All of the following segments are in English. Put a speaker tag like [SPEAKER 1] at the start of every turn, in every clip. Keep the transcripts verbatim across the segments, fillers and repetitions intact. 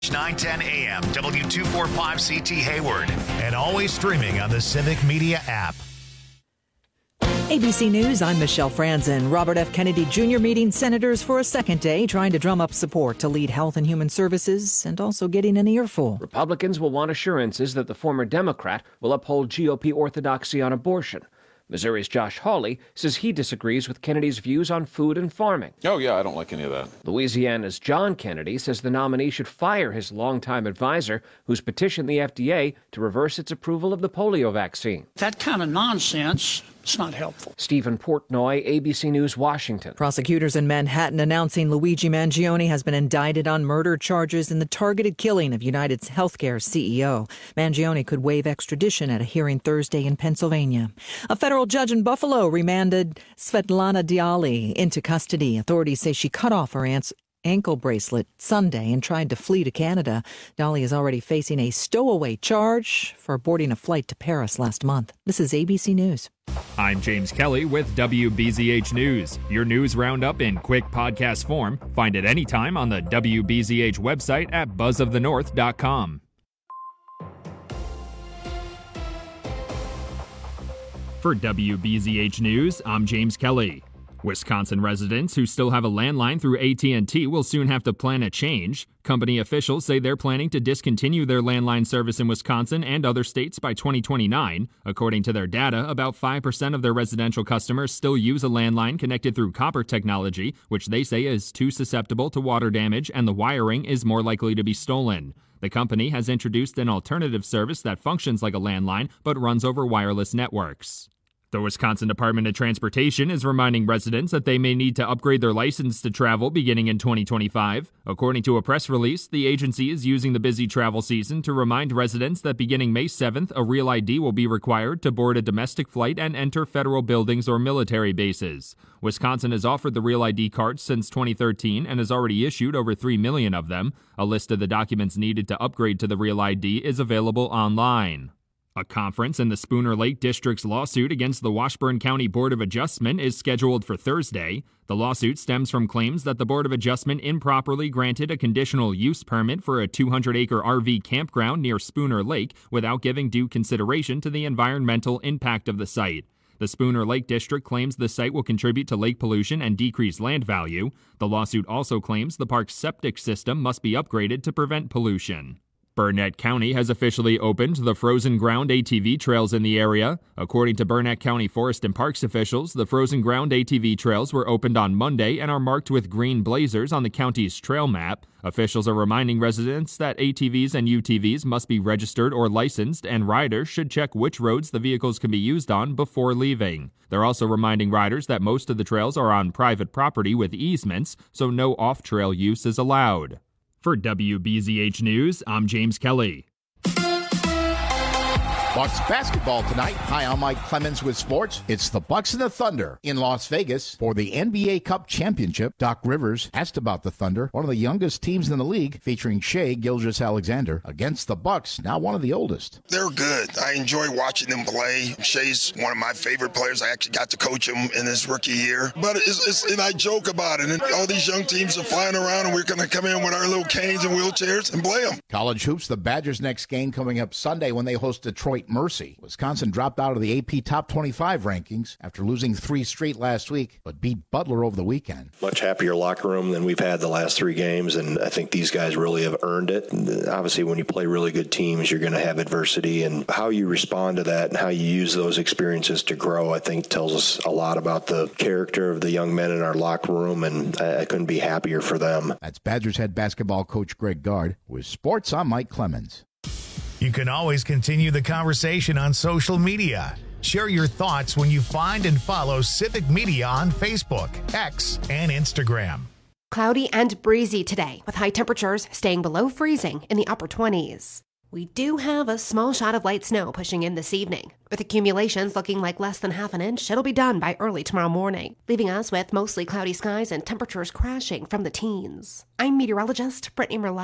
[SPEAKER 1] nine ten A M, W two forty-five C T Hayward, and always streaming on the Civic Media app.
[SPEAKER 2] A B C News, I'm Michelle Franzen. Robert F. Kennedy Junior meeting senators for a second day, trying to drum up support to lead Health and Human Services and also getting an earful.
[SPEAKER 3] Republicans will want assurances that the former Democrat will uphold G O P orthodoxy on abortion. Missouri's Josh Hawley says he disagrees with Kennedy's views on food and farming.
[SPEAKER 4] Oh, yeah, I don't like any of that.
[SPEAKER 3] Louisiana's John Kennedy says the nominee should fire his longtime advisor, who's petitioned the F D A to reverse its approval of the polio vaccine.
[SPEAKER 5] That kind of nonsense, it's not helpful.
[SPEAKER 3] Stephen Portnoy, A B C News, Washington.
[SPEAKER 2] Prosecutors in Manhattan announcing Luigi Mangione has been indicted on murder charges in the targeted killing of United's healthcare C E O. Mangione could waive extradition at a hearing Thursday in Pennsylvania. A federal judge in Buffalo remanded Svetlana Diali into custody. Authorities say she cut off her aunt's ankle bracelet Sunday and tried to flee to Canada. Diali is already facing a stowaway charge for boarding a flight to Paris last month. This is A B C News.
[SPEAKER 6] I'm James Kelly with W B Z H News. Your news roundup in quick podcast form. Find it anytime on the W B Z H website at buzz of the north dot com. For W B Z H News, I'm James Kelly. Wisconsin residents who still have a landline through A T and T will soon have to plan a change. Company officials say they're planning to discontinue their landline service in Wisconsin and other states by twenty twenty-nine. According to their data, about five percent of their residential customers still use a landline connected through copper technology, which they say is too susceptible to water damage and the wiring is more likely to be stolen. The company has introduced an alternative service that functions like a landline but runs over wireless networks. The Wisconsin Department of Transportation is reminding residents that they may need to upgrade their license to travel beginning in twenty twenty-five. According to a press release, the agency is using the busy travel season to remind residents that beginning May seventh, a Real I D will be required to board a domestic flight and enter federal buildings or military bases. Wisconsin has offered the Real I D cards since twenty thirteen and has already issued over three million of them. A list of the documents needed to upgrade to the Real I D is available online. A conference in the Spooner Lake District's lawsuit against the Washburn County Board of Adjustment is scheduled for Thursday. The lawsuit stems from claims that the Board of Adjustment improperly granted a conditional use permit for a two hundred acre R V campground near Spooner Lake without giving due consideration to the environmental impact of the site. The Spooner Lake District claims the site will contribute to lake pollution and decrease land value. The lawsuit also claims the park's septic system must be upgraded to prevent pollution. Burnett County has officially opened the frozen ground A T V trails in the area. According to Burnett County Forest and Parks officials, the frozen ground A T V trails were opened on Monday and are marked with green blazers on the county's trail map. Officials are reminding residents that A T Vs and U T Vs must be registered or licensed, and riders should check which roads the vehicles can be used on before leaving. They're also reminding riders that most of the trails are on private property with easements, so no off-trail use is allowed. For W B Z H News, I'm James Kelly.
[SPEAKER 7] Bucks basketball tonight. Hi, I'm Mike Clemens with sports. It's the Bucks and the Thunder in Las Vegas for the N B A Cup Championship. Doc Rivers asked about the Thunder, one of the youngest teams in the league, featuring Shai Gilgeous-Alexander, against the Bucks, now one of the oldest.
[SPEAKER 8] They're good. I enjoy watching them play. Shai's one of my favorite players. I actually got to coach him in his rookie year. But it's, it's and I joke about it. And all these young teams are flying around, and we're going to come in with our little canes and wheelchairs and play them.
[SPEAKER 7] College hoops, the Badgers' next game coming up Sunday when they host Detroit Mercy. Wisconsin dropped out of the A P Top twenty-five rankings after losing three straight last week, but beat Butler over the weekend.
[SPEAKER 9] Much happier locker room than we've had the last three games, and I think these guys really have earned it. And obviously, when you play really good teams, you're going to have adversity, and how you respond to that and how you use those experiences to grow, I think, tells us a lot about the character of the young men in our locker room, and I, I couldn't be happier for them.
[SPEAKER 7] That's Badgers head basketball coach Greg Gard. With sports, I'm Mike Clemens.
[SPEAKER 1] You can always continue the conversation on social media. Share your thoughts when you find and follow Civic Media on Facebook, X, and Instagram.
[SPEAKER 10] Cloudy and breezy today, with high temperatures staying below freezing in the upper twenties. We do have a small shot of light snow pushing in this evening. With accumulations looking like less than half an inch, it'll be done by early tomorrow morning, leaving us with mostly cloudy skies and temperatures crashing from the teens. I'm meteorologist Brittany Merlot.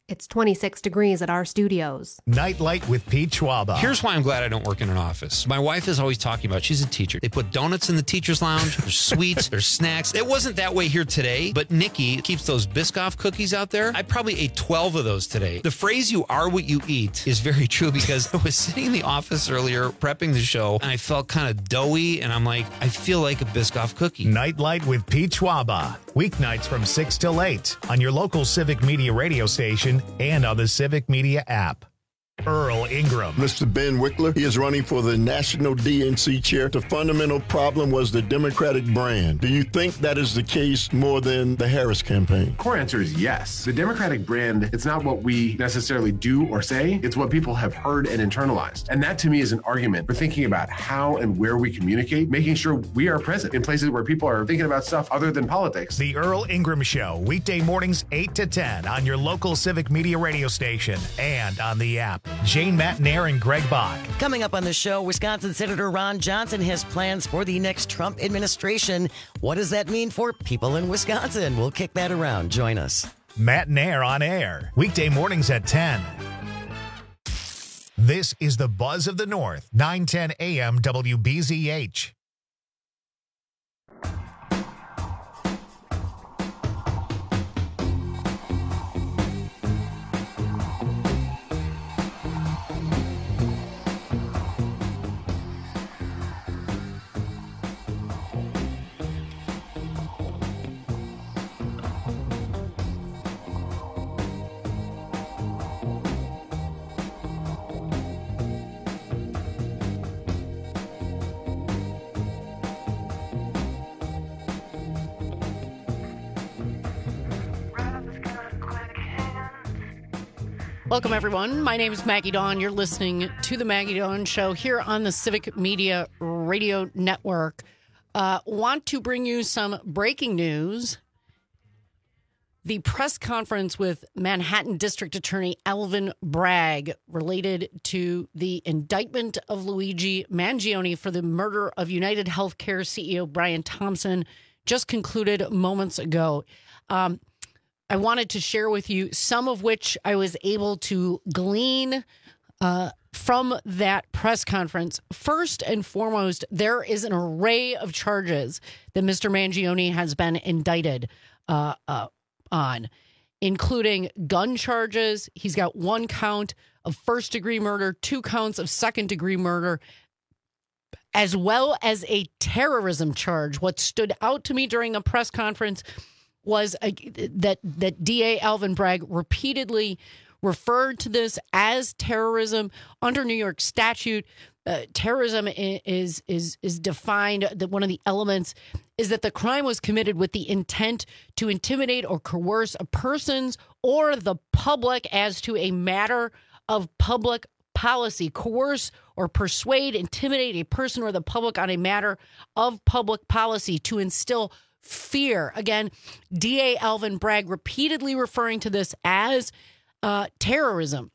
[SPEAKER 10] It's twenty-six degrees at our studios.
[SPEAKER 1] Nightlight with Pete Schwaba.
[SPEAKER 4] Here's why I'm glad I don't work in an office. My wife is always talking about, she's a teacher. They put donuts in the teacher's lounge. There's sweets. There's snacks. It wasn't that way here today, but Nikki keeps those Biscoff cookies out there. I probably ate twelve of those today. The phrase, you are what you eat, is very true because I was sitting in the office earlier prepping the show and I felt kind of doughy and I'm like, I feel like a Biscoff cookie.
[SPEAKER 1] Nightlight with Pete Schwaba. Weeknights from six till eight on your local Civic Media radio station and on the Civic Media app. Earl Ingram.
[SPEAKER 11] Mister Ben Wickler, he is running for the National D N C chair. The fundamental problem was the Democratic brand. Do you think that is the case more than the Harris campaign?
[SPEAKER 12] Core answer is yes. The Democratic brand, it's not what we necessarily do or say, it's what people have heard and internalized. And that to me is an argument for thinking about how and where we communicate, making sure we are present in places where people are thinking about stuff other than politics.
[SPEAKER 1] The Earl Ingram Show, weekday mornings eight to ten on your local Civic Media radio station and on the app. Jane Matnair and Greg Bach.
[SPEAKER 13] Coming up on the show, Wisconsin Senator Ron Johnson has plans for the next Trump administration. What does that mean for people in Wisconsin? We'll kick that around. Join us.
[SPEAKER 1] Matnair on air, weekday mornings at ten. This is the Buzz of the North, nine ten a m W B Z H.
[SPEAKER 14] Welcome, everyone. My name is Maggie Dawn. You're listening to The Maggie Dawn Show here on the Civic Media Radio Network. Uh, want to bring you some breaking news. The press conference with Manhattan District Attorney Alvin Bragg related to the indictment of Luigi Mangione for the murder of United Healthcare C E O Brian Thompson just concluded moments ago. Um, I wanted to share with you some of which I was able to glean uh, from that press conference. First and foremost, there is an array of charges that Mister Mangione has been indicted uh, uh, on, including gun charges. He's got one count of first-degree murder, two counts of second-degree murder, as well as a terrorism charge. What stood out to me during the press conference was a, that that D A Alvin Bragg repeatedly referred to this as terrorism under New York statute. Uh, terrorism is is is defined that one of the elements is that the crime was committed with the intent to intimidate or coerce a person's or the public as to a matter of public policy. Coerce or persuade, intimidate a person or the public on a matter of public policy to instill fear. Again, D A Alvin Bragg repeatedly referring to this as uh, terrorism.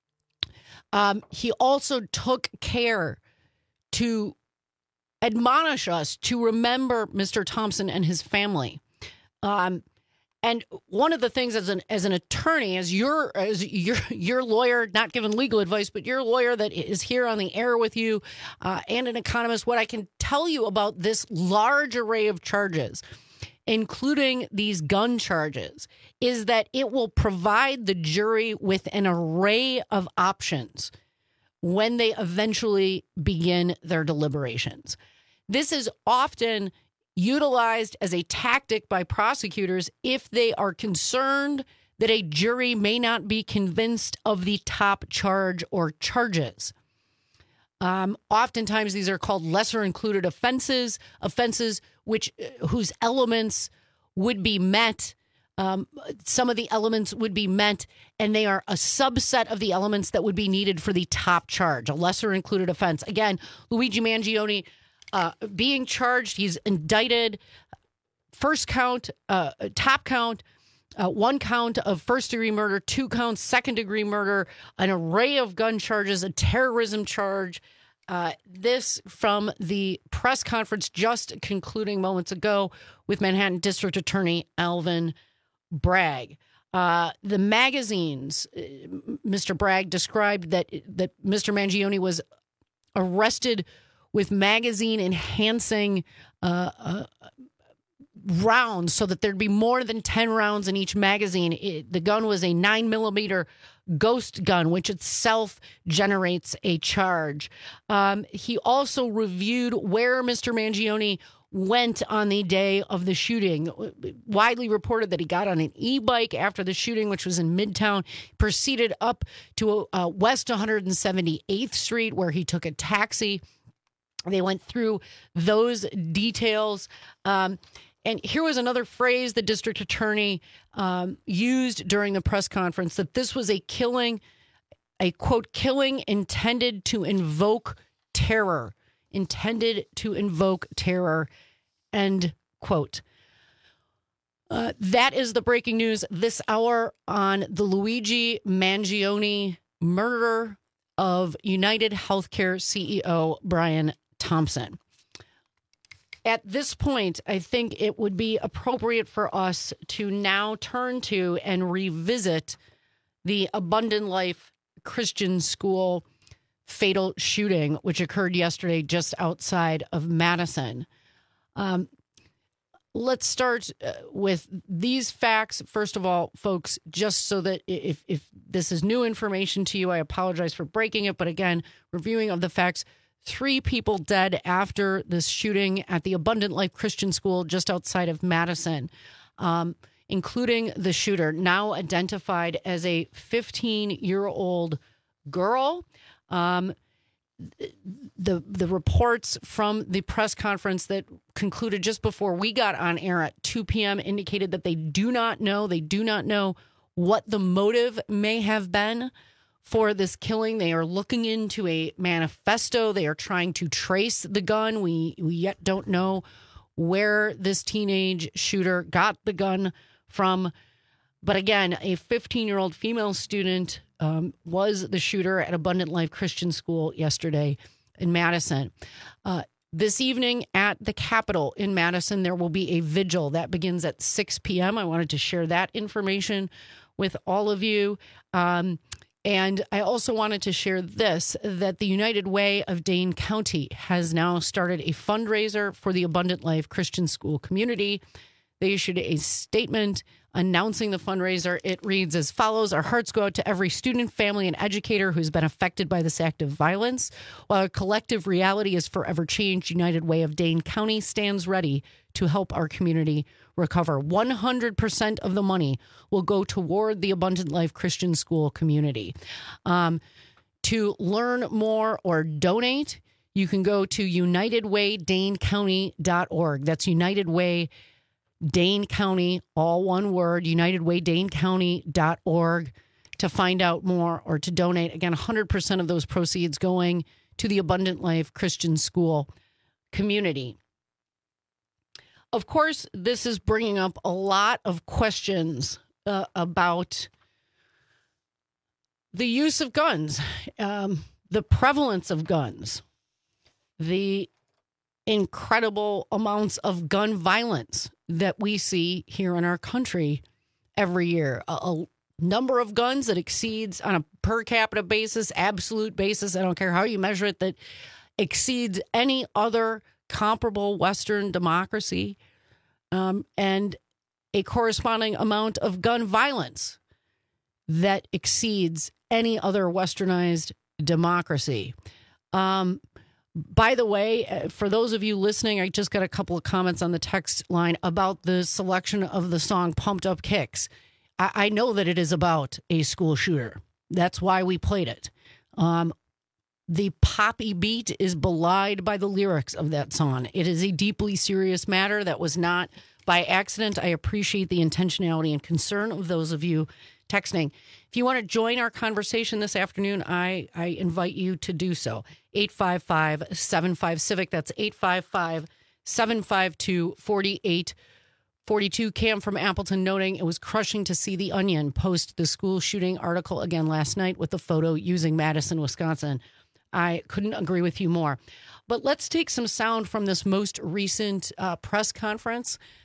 [SPEAKER 14] Um, he also took care to admonish us to remember Mister Thompson and his family. Um, and one of the things as an as an attorney, as your as your your lawyer, not giving legal advice, but your lawyer that is here on the air with you, uh, and an economist, what I can tell you about this large array of charges, including these gun charges, is that it will provide the jury with an array of options when they eventually begin their deliberations. This is often utilized as a tactic by prosecutors if they are concerned that a jury may not be convinced of the top charge or charges. Um, oftentimes, these are called lesser included offenses, offenses which whose elements would be met. Um, some of the elements would be met, and they are a subset of the elements that would be needed for the top charge, a lesser included offense. Again, Luigi Mangione uh, being charged, he's indicted. First count, uh, top count, uh, one count of first degree murder, two counts, second degree murder, an array of gun charges, a terrorism charge. Uh, this from the press conference just concluding moments ago with Manhattan District Attorney Alvin Bragg. Uh, the magazines, uh, Mister Bragg described that that Mister Mangione was arrested with magazine enhancing uh, uh, rounds so that there'd be more than ten rounds in each magazine. It, the gun was a nine millimeter ghost gun, which itself generates a charge. Um, he also reviewed where Mister Mangione went on the day of the shooting. Widely reported that he got on an e-bike after the shooting, which was in Midtown, proceeded up to uh, West one hundred seventy-eighth Street, where he took a taxi. They went through those details. Um, and here was another phrase the district attorney um, used during the press conference, that this was a killing, a quote, killing intended to invoke terror. intended to invoke terror, end quote. Uh, that is the breaking news this hour on the Luigi Mangione murder of United Healthcare C E O Brian Thompson. At this point, I think it would be appropriate for us to now turn to and revisit the Abundant Life Christian School fatal shooting, which occurred yesterday just outside of Madison. Um, let's start uh, with these facts. First of all, folks, just so that if, if this is new information to you, I apologize for breaking it. But again, reviewing of the facts, three people dead after this shooting at the Abundant Life Christian School just outside of Madison, um, including the shooter, now identified as a fifteen-year-old girl. Um, the the reports from the press conference that concluded just before we got on air at two p.m. indicated that they do not know, they do not know what the motive may have been for this killing. They are looking into a manifesto. They are trying to trace the gun. We, we yet don't know where this teenage shooter got the gun from. But again, a fifteen-year-old female student um, was the shooter at Abundant Life Christian School yesterday in Madison. Uh, this evening at the Capitol in Madison, there will be a vigil that begins at six p.m. I wanted to share that information with all of you. Um, and I also wanted to share this, that the United Way of Dane County has now started a fundraiser for the Abundant Life Christian School community. They issued a statement announcing the fundraiser. It reads as follows: our hearts go out to every student, family, and educator who's been affected by this act of violence. While our collective reality is forever changed, United Way of Dane County stands ready to help our community recover. one hundred percent of the money will go toward the Abundant Life Christian School community. Um, to learn more or donate, you can go to united way dane county dot org. That's United Way Dane County, all one word, united way dane county dot org to find out more or to donate. Again, one hundred percent of those proceeds going to the Abundant Life Christian School community. Of course, this is bringing up a lot of questions uh, about the use of guns, um, the prevalence of guns, the incredible amounts of gun violence that we see here in our country every year. A, a number of guns that exceeds, on a per capita basis, absolute basis, I don't care how you measure it, that exceeds any other comparable Western democracy, um, and a corresponding amount of gun violence that exceeds any other westernized democracy. Um, By the way, for those of you listening, I just got a couple of comments on the text line about the selection of the song Pumped Up Kicks. I, I know that it is about a school shooter. That's why we played it. Um, the poppy beat is belied by the lyrics of that song. It is a deeply serious matter that was not by accident. I appreciate the intentionality and concern of those of you texting. If you want to join our conversation this afternoon, I, I invite you to do so. eight five five, seven five, CIVIC. That's eight five five, seven five two, four eight four two. Cam from Appleton noting it was crushing to see The Onion post the school shooting article again last night with the photo using Madison, Wisconsin. I couldn't agree with you more. But let's take some sound from this most recent uh, press conference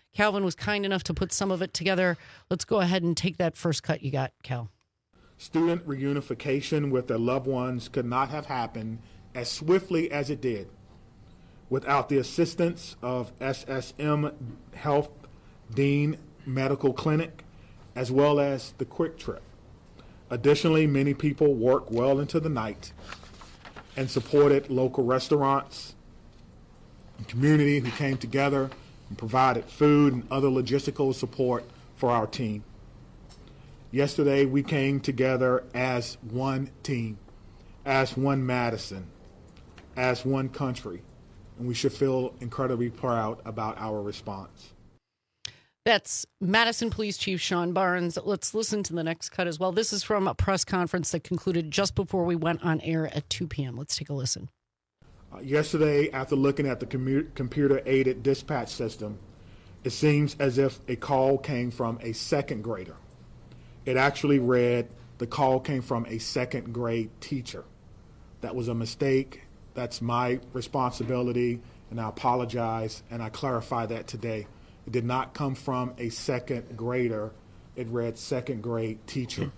[SPEAKER 14] Calvin was kind enough to put some of it together. Let's go ahead and take that first cut you got, Cal.
[SPEAKER 15] Student reunification with their loved ones could not have happened as swiftly as it did without the assistance of S S M Health Dean Medical Clinic, as well as the Quick Trip. Additionally, many people worked well into the night and supported local restaurants and community who came together and provided food and other logistical support for our team. Yesterday, we came together as one team, as one Madison, as one country, and we should feel incredibly proud about our response.
[SPEAKER 14] That's Madison Police Chief Sean Barnes. Let's listen to the next cut as well. This is from a press conference that concluded just before we went on air at two p.m. Let's take a listen.
[SPEAKER 15] Uh, yesterday, after looking at the commu- computer-aided dispatch system, it seems as if a call came from a second grader. It actually read the call came from a second grade teacher. That was a mistake. That's my responsibility, and I apologize, and I clarify that today. It did not come from a second grader. It read second grade teacher.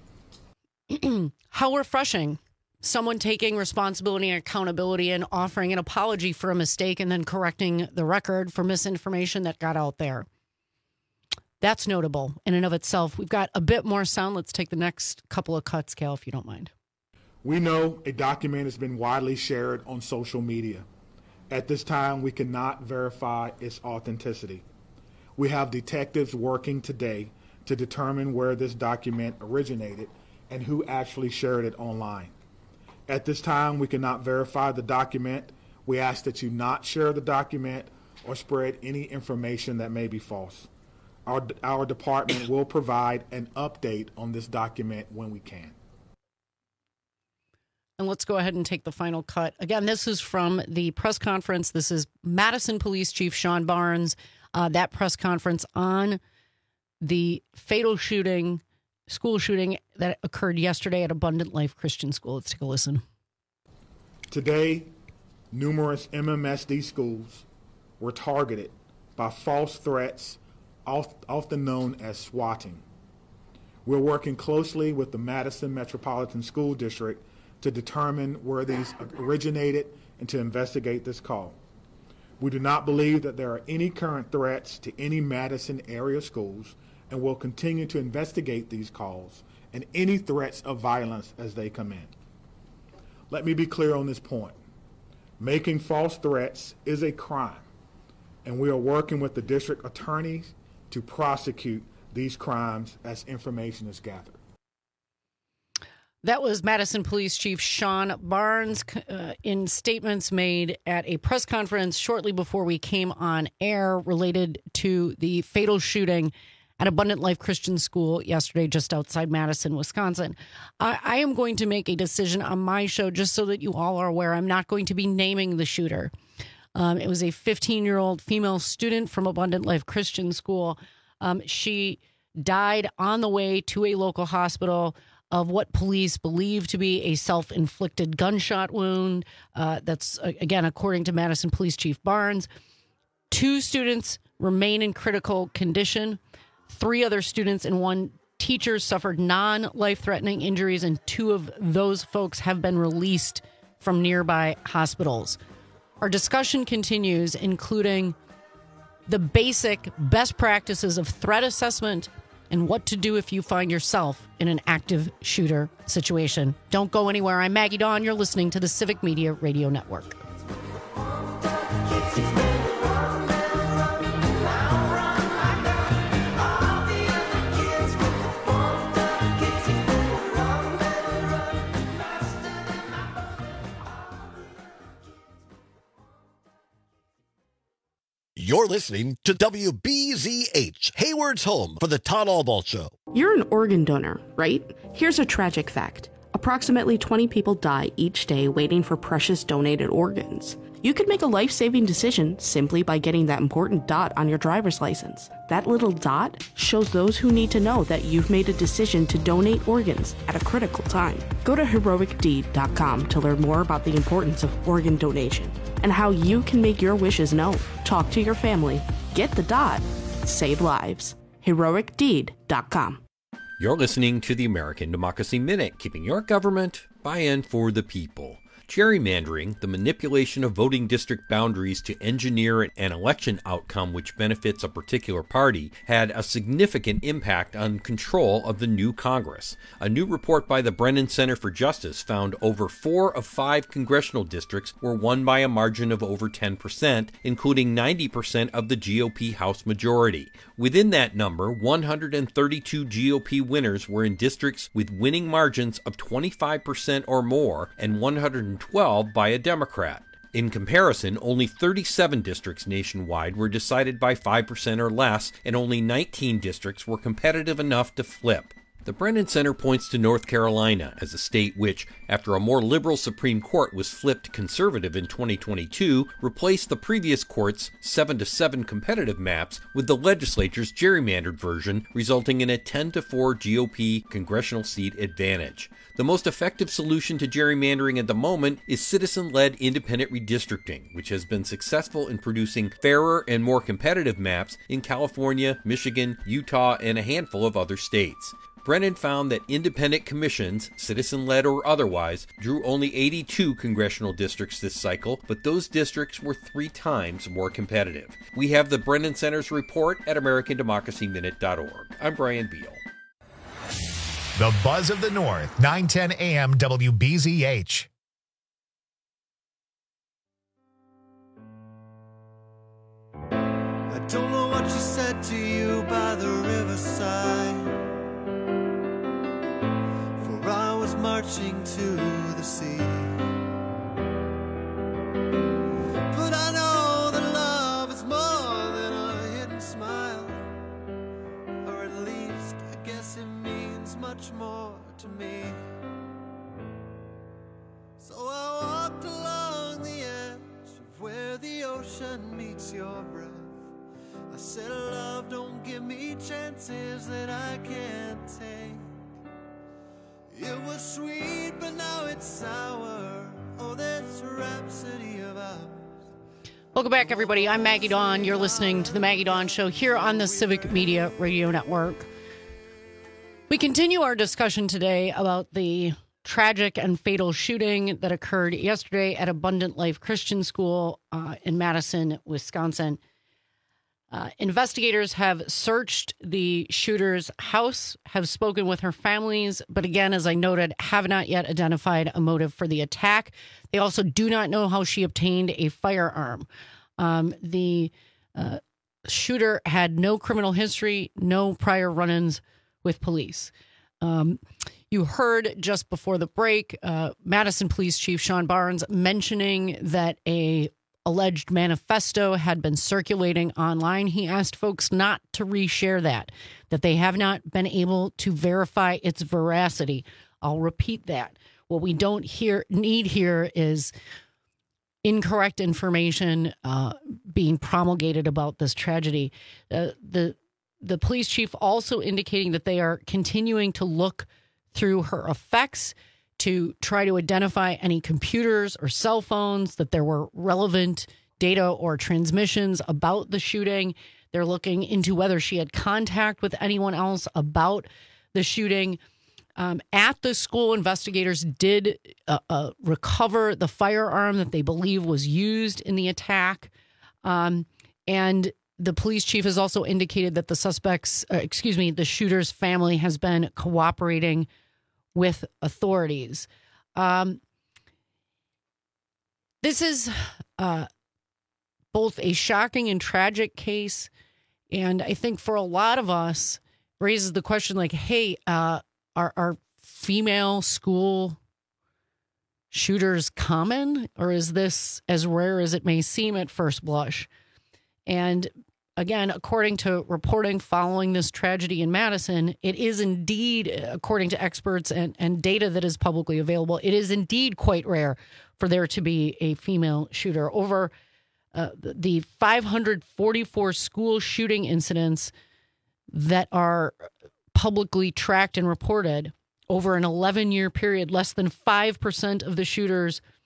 [SPEAKER 14] How refreshing. Someone taking responsibility and accountability and offering an apology for a mistake and then correcting the record for misinformation that got out there. That's notable in and of itself. We've got a bit more sound. Let's take the next couple of cuts, Cal, if you don't mind.
[SPEAKER 15] We know a document has been widely shared on social media. At this time, we cannot verify its authenticity. We have detectives working today to determine where this document originated and who actually shared it online. At this time, we cannot verify the document. We ask that you not share the document or spread any information that may be false. Our, our department will provide an update on this document when we can.
[SPEAKER 14] And let's go ahead and take the final cut. Again, this is from the press conference. This is Madison Police Chief Sean Barnes. Uh, that press conference on the fatal shooting, school shooting that occurred yesterday at Abundant Life Christian School. Let's take a listen.
[SPEAKER 15] Today, numerous M M S D schools were targeted by false threats, often known as swatting. We're working closely with the Madison Metropolitan School District to determine where these originated and to investigate this call. We do not believe that there are any current threats to any Madison area schools and will continue to investigate these calls and any threats of violence as they come in. Let me be clear on this point. Making false threats is a crime, and we are working with the district attorneys to prosecute these crimes as information is gathered.
[SPEAKER 14] That was Madison Police Chief Sean Barnes uh, in statements made at a press conference shortly before we came on air related to the fatal shooting at Abundant Life Christian School yesterday just outside Madison, Wisconsin. I, I am going to make a decision on my show just so that you all are aware. I'm not going to be naming the shooter. Um, it was a fifteen-year-old female student from Abundant Life Christian School. Um, she died on the way to a local hospital of what police believe to be a self-inflicted gunshot wound. Uh, that's, again, according to Madison Police Chief Barnes. Two students remain in critical condition. Three other students and one teacher suffered non-life-threatening injuries, and two of those folks have been released from nearby hospitals. Our discussion continues, including the basic best practices of threat assessment and what to do if you find yourself in an active shooter situation. Don't go anywhere. I'm Maggie Dawn. You're listening to the Civic Media Radio Network.
[SPEAKER 16] You're listening to W B Z H, Hayward's home for the Todd Albaugh Show.
[SPEAKER 17] You're an organ donor, right? Here's a tragic fact. Approximately twenty people die each day waiting for precious donated organs. You could make a life-saving decision simply by getting that important dot on your driver's license. That little dot shows those who need to know that you've made a decision to donate organs at a critical time. Go to heroic deed dot com to learn more about the importance of organ donation and how you can make your wishes known. Talk to your family, get the dot, save lives. heroic deed dot com.
[SPEAKER 18] You're listening to the American Democracy Minute, keeping your government by and for the people. Gerrymandering, the manipulation of voting district boundaries to engineer an election outcome which benefits a particular party, had a significant impact on control of the new Congress. A new report by the Brennan Center for Justice found over four of five congressional districts were won by a margin of over ten percent, including ninety percent of the G O P House majority. Within that number, one hundred thirty-two G O P winners were in districts with winning margins of twenty-five percent or more, and one hundred twelve by a Democrat. In comparison, only thirty-seven districts nationwide were decided by five percent or less, and only nineteen districts were competitive enough to flip. The Brennan Center points to North Carolina as a state which, after a more liberal Supreme Court was flipped conservative in twenty twenty-two, replaced the previous court's seven to seven competitive maps with the legislature's gerrymandered version, resulting in a ten to four G O P congressional seat advantage. The most effective solution to gerrymandering at the moment is citizen-led independent redistricting, which has been successful in producing fairer and more competitive maps in California, Michigan, Utah, and a handful of other states. Brennan found that independent commissions, citizen-led or otherwise, drew only eighty-two congressional districts this cycle, but those districts were three times more competitive. We have the Brennan Center's report at American Democracy Minute dot org. I'm Brian Beal.
[SPEAKER 1] The Buzz of the North, nine ten A M W B Z H.
[SPEAKER 19] I don't know what she said to you by the riverside, for I was marching to the sea. But I know that love is more than a hidden smile, or at least I guess it means much more to me. So I walked along the edge of where the ocean meets your breath. I said, love, don't give me chances that I can't take. It was sweet, but now it's sour. Oh, this rhapsody of ours.
[SPEAKER 14] Welcome back, everybody. I'm Maggie Dawn. You're listening to The Maggie Dawn Show here on the Civic Media Radio Network. We continue our discussion today about the tragic and fatal shooting that occurred yesterday at Abundant Life Christian School uh, in Madison, Wisconsin. Uh, investigators have searched the shooter's house, have spoken with her families, but again, as I noted, have not yet identified a motive for the attack. They also do not know how she obtained a firearm. Um, the uh, shooter had no criminal history, no prior run-ins with police. Um, you heard just before the break, uh, Madison Police Chief Sean Barnes mentioning that a alleged manifesto had been circulating online. He asked folks not to reshare that, that they have not been able to verify its veracity. I'll repeat that. What we don't hear need here is incorrect information uh, being promulgated about this tragedy. Uh, the the police chief also indicating that they are continuing to look through her effects to try to identify any computers or cell phones, that there were relevant data or transmissions about the shooting. They're looking into whether she had contact with anyone else about the shooting. Um, at the school, investigators did uh, uh, recover the firearm that they believe was used in the attack. Um, and the police chief has also indicated that the suspects, uh, excuse me, the shooter's family has been cooperating with authorities. Um, this is uh, both a shocking and tragic case. And I think for a lot of us raises the question like, hey, uh, are, are female school shooters common, or is this as rare as it may seem at first blush? And again, according to reporting following this tragedy in Madison, it is indeed, according to experts and, and data that is publicly available, it is indeed quite rare for there to be a female shooter. Over uh, the five hundred forty-four school shooting incidents that are publicly tracked and reported over an eleven-year period, less than five percent of the shooters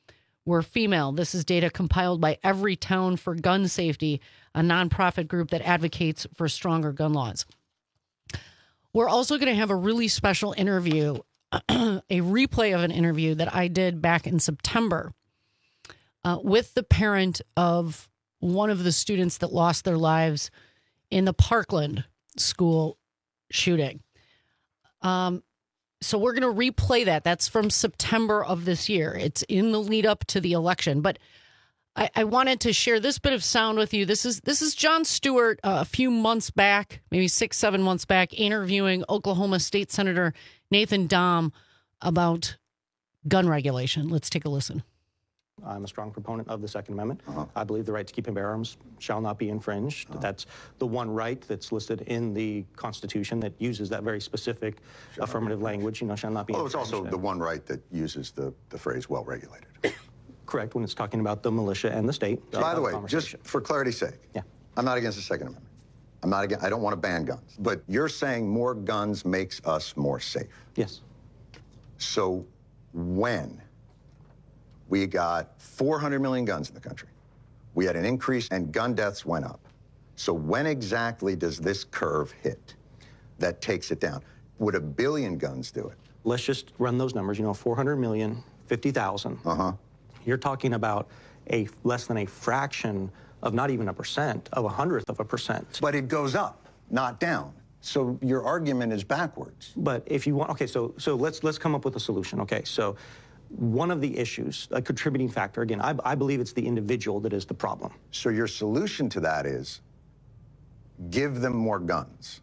[SPEAKER 14] were female. This is data compiled by Every Town for Gun Safety, a nonprofit group that advocates for stronger gun laws. We're also going to have a really special interview, a replay of an interview that I did back in September uh, with the parent of one of the students that lost their lives in the Parkland school shooting. Um, so we're going to replay that. That's from September of this year. It's in the lead up to the election. But I, I wanted to share this bit of sound with you. This is this is Jon Stewart uh, a few months back, maybe six, seven months back, interviewing Oklahoma State Senator Nathan Dahm about gun regulation. Let's take a listen.
[SPEAKER 20] I'm a strong proponent of the Second Amendment. Uh-huh. I believe the right to keep and bear arms shall not be infringed. Uh-huh. That's the one right that's listed in the Constitution that uses that very specific shall affirmative language, you know, shall not be
[SPEAKER 21] Although
[SPEAKER 20] infringed.
[SPEAKER 21] It's also the one right that uses the, the phrase well-regulated.
[SPEAKER 20] Correct, when it's talking about the militia and the state.
[SPEAKER 21] By the way, just for clarity's sake, yeah. I'm not against the Second Amendment. I'm not against, I don't want to ban guns. But you're saying more guns makes us more safe.
[SPEAKER 20] Yes.
[SPEAKER 21] So when we got four hundred million guns in the country, we had an increase and gun deaths went up. So when exactly does this curve hit that takes it down? Would a billion guns do it?
[SPEAKER 20] Let's just run those numbers. You know, four hundred million, fifty thousand.
[SPEAKER 21] Uh-huh.
[SPEAKER 20] You're talking about a less than a fraction of not even a percent, of a hundredth of a percent.
[SPEAKER 21] But it goes up, not down. So your argument is backwards.
[SPEAKER 20] But if you want, okay, so so let's let's come up with a solution. Okay, so one of the issues, a contributing factor, again, I, I believe it's the individual that is the problem.
[SPEAKER 21] So your solution to that is give them more guns.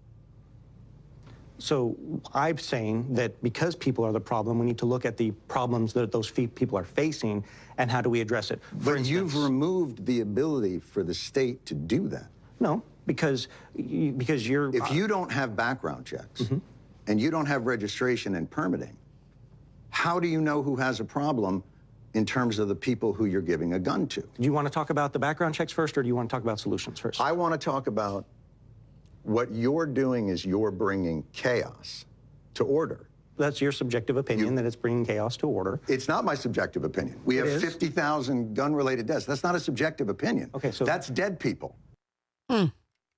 [SPEAKER 20] So I'm saying that because people are the problem, we need to look at the problems that those people are facing and how do we address it.
[SPEAKER 21] For but instance, you've removed the ability for the state to do that.
[SPEAKER 20] No, because you, because you're...
[SPEAKER 21] If you don't have background checks mm-hmm. and you don't have registration and permitting, how do you know who has a problem in terms of the people who you're giving a gun to?
[SPEAKER 20] Do you want to talk about the background checks first, or do you want to talk about solutions first?
[SPEAKER 21] I want to talk about what you're doing is you're bringing chaos to order.
[SPEAKER 20] That's your subjective opinion, you, that it's bringing chaos to order.
[SPEAKER 21] It's not my subjective opinion. We it have fifty thousand gun-related deaths. That's not a subjective opinion.
[SPEAKER 20] Okay, so...
[SPEAKER 21] That's dead people.
[SPEAKER 14] Hmm.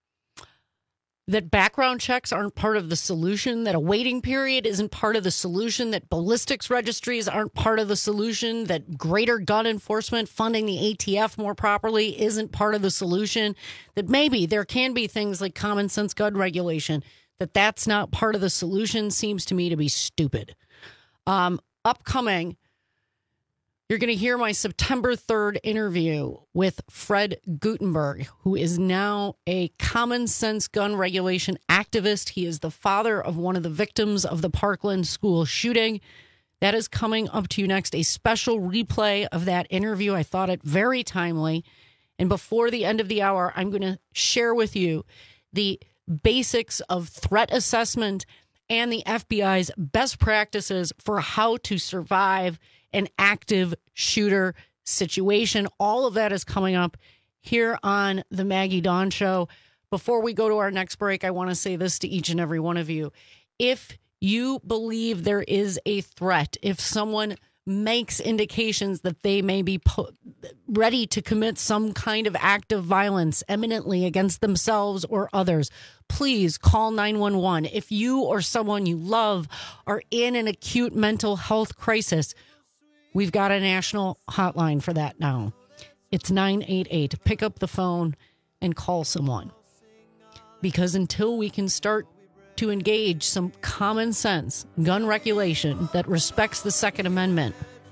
[SPEAKER 14] That background checks aren't part of the solution, that a waiting period isn't part of the solution, that ballistics registries aren't part of the solution, that greater gun enforcement, funding the A T F more properly isn't part of the solution, that maybe there can be things like common sense gun regulation, that that's not part of the solution seems to me to be stupid. Um, upcoming, you're going to hear my September third interview with Fred Guttenberg, who is now a common sense gun regulation activist. He is the father of one of the victims of the Parkland school shooting. That is coming up to you next, a special replay of that interview. I thought it very timely. And before the end of the hour, I'm going to share with you the basics of threat assessment and the F B I's best practices for how to survive an active shooter situation. All of that is coming up here on the Maggie Dawn Show. Before we go to our next break, I want to say this to each and every one of you. If you believe there is a threat, if someone makes indications that they may be po- ready to commit some kind of act of violence imminently against themselves or others, please call nine one one. If you or someone you love are in an acute mental health crisis, we've got a national hotline for that now. It's nine eight eight. Pick up the phone and call someone. Because until we can start to engage some common sense gun regulation that respects the Second Amendment,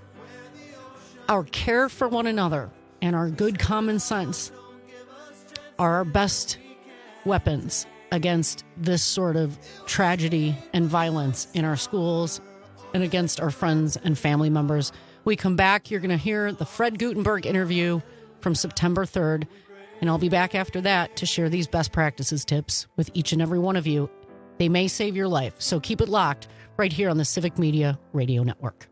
[SPEAKER 14] our care for one another and our good common sense are our best weapons against this sort of tragedy and violence in our schools and against our friends and family members. We come back, you're going to hear the Fred Guttenberg interview from September third, and I'll be back after that to share these best practices tips with each and every one of you. They may save your life, so keep it locked right here on the Civic Media Radio Network.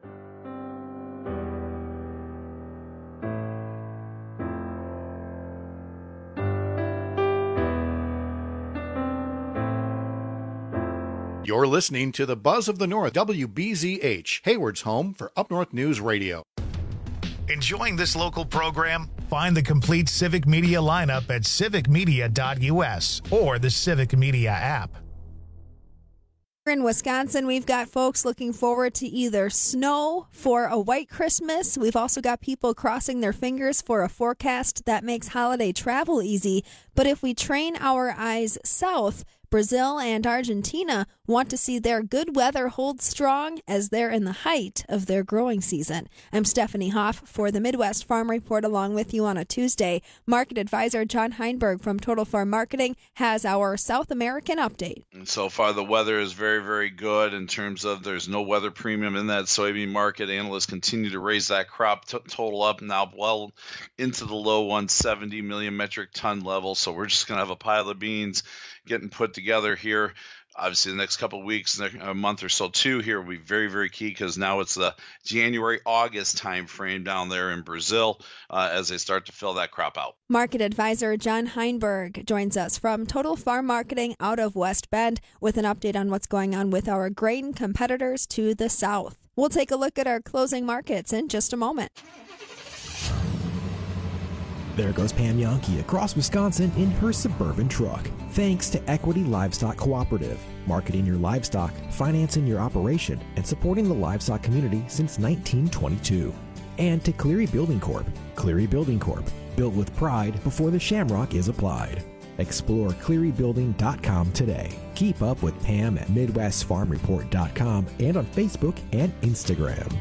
[SPEAKER 7] You're listening to the Buzz of the North, W B Z H, Hayward's home for Up North News Radio.
[SPEAKER 1] Enjoying this local program? Find the complete Civic Media lineup at civic media dot u s or the Civic Media app.
[SPEAKER 5] In Wisconsin, we've got folks looking forward to either snow for a white Christmas. We've also got people crossing their fingers for a forecast that makes holiday travel easy. But if we train our eyes south, Brazil and Argentina want to see their good weather hold strong as they're in the height of their growing season. I'm Stephanie Hoff for the Midwest Farm Report along with you on a Tuesday. Market advisor John Heinberg from Total Farm Marketing has our South American update.
[SPEAKER 22] And so far the weather is very, very good in terms of there's no weather premium in that soybean market. Analysts continue to raise that crop t- total up now well into the low one hundred seventy million metric ton level. So we're just going to have a pile of beans getting put together here. Obviously, the next couple of weeks, a month or so too, here will be very, very key because now it's the January, August time frame down there in Brazil uh, as they start to fill that crop out.
[SPEAKER 5] Market advisor John Heinberg joins us from Total Farm Marketing out of West Bend with an update on what's going on with our grain competitors to the south. We'll take a look at our closing markets in just a moment.
[SPEAKER 23] There goes Pam Yankee across Wisconsin in her Suburban truck. Thanks to Equity Livestock Cooperative, marketing your livestock, financing your operation, and supporting the livestock community since nineteen twenty-two. And to Cleary Building Corp. Cleary Building Corp. Built with pride before the shamrock is applied. Explore cleary building dot com today. Keep up with Pam at midwest farm report dot com and on Facebook and Instagram.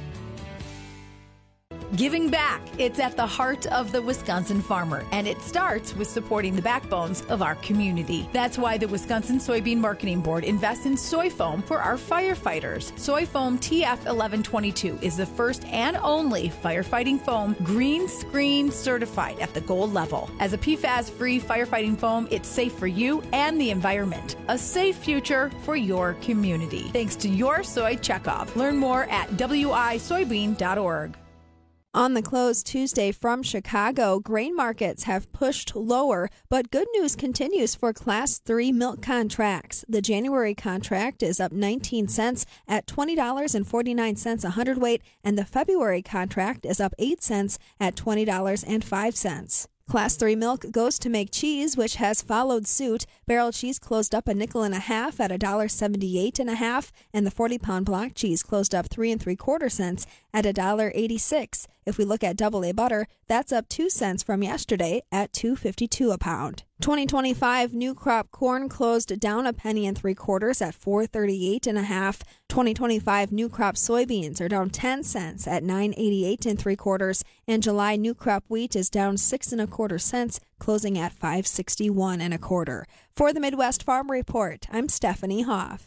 [SPEAKER 24] Giving back. It's at the heart of the Wisconsin farmer, and it starts with supporting the backbones of our community. That's why the Wisconsin Soybean Marketing Board invests in soy foam for our firefighters. Soy foam T F eleven twenty-two is the first and only firefighting foam green screen certified at the gold level. As a P FAS-free firefighting foam, it's safe for you and the environment. A safe future for your community. Thanks to your soy checkoff. Learn more at w i soybean dot org.
[SPEAKER 5] On the close Tuesday from Chicago, grain markets have pushed lower, but good news continues for Class three milk contracts. The January contract is up nineteen cents at twenty dollars and forty-nine cents a hundredweight, and the February contract is up eight cents at twenty dollars and five cents. Class three milk goes to make cheese, which has followed suit. Barrel cheese closed up a nickel and a half at one dollar seventy-eight and a half, and the forty-pound block cheese closed up three and three quarter cents at one dollar eighty-six. If we look at double A butter, that's up two cents from yesterday at two fifty-two a pound. twenty twenty-five new crop corn closed down a penny and three quarters at four thirty-eight and a half. twenty twenty-five new crop soybeans are down ten cents at nine eighty-eight and three quarters, and July new crop wheat is down six and a quarter cents, closing at five sixty-one and a quarter. For the Midwest Farm Report, I'm Stephanie Hoff.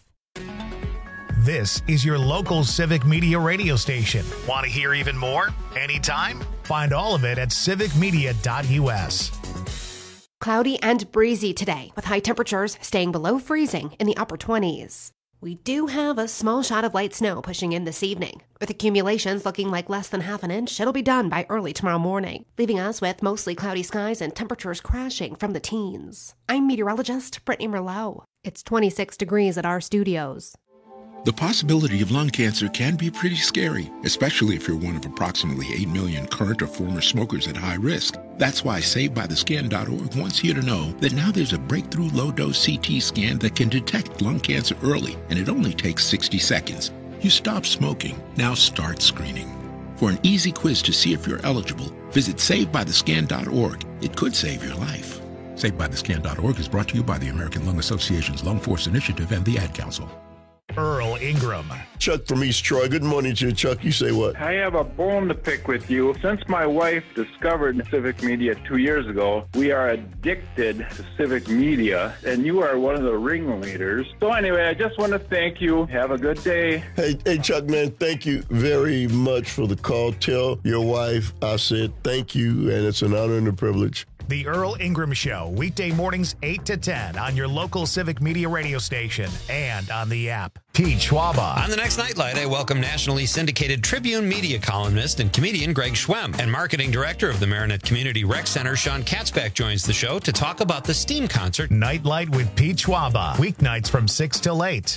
[SPEAKER 1] This is your local Civic Media radio station. Want to hear even more? Anytime? Find all of it at civic media dot u s.
[SPEAKER 10] Cloudy and breezy today, with high temperatures staying below freezing in the upper twenties. We do have a small shot of light snow pushing in this evening. With accumulations looking like less than half an inch, it'll be done by early tomorrow morning, leaving us with mostly cloudy skies and temperatures crashing from the teens. I'm meteorologist Brittany Merlot. It's twenty-six degrees at our studios.
[SPEAKER 25] The possibility of lung cancer can be pretty scary, especially if you're one of approximately eight million current or former smokers at high risk. That's why Saved By The Skin dot org wants you to know that now there's a breakthrough low-dose C T scan that can detect lung cancer early, and it only takes sixty seconds. You stop smoking, now start screening. For an easy quiz to see if you're eligible, visit Saved By The Skin dot org. It could save your life. Saved By The Skin dot org is brought to you by the American Lung Association's Lung Force Initiative and the Ad Council.
[SPEAKER 1] Earl Ingram.
[SPEAKER 11] Chuck from East Troy. Good morning to you, Chuck. You say what?
[SPEAKER 26] I have a bone to pick with you. Since my wife discovered Civic Media two years ago, we are addicted to Civic Media, and you are one of the ringleaders. So anyway, I just want to thank you. Have a good day.
[SPEAKER 11] Hey, hey, Chuck, man, thank you very much for the call. Tell your wife I said thank you, and it's an honor and a privilege.
[SPEAKER 1] The Earl Ingram Show, weekday mornings eight to ten on your local Civic Media radio station and on the app. Pete Schwaba.
[SPEAKER 4] On the next Nightlight, I welcome nationally syndicated Tribune media columnist and comedian Greg Schwemm. And marketing director of the Marinette Community Rec Center, Sean Katzbeck, joins the show to talk about the STEAM concert.
[SPEAKER 1] Nightlight with Pete Schwaba, weeknights from six till eight.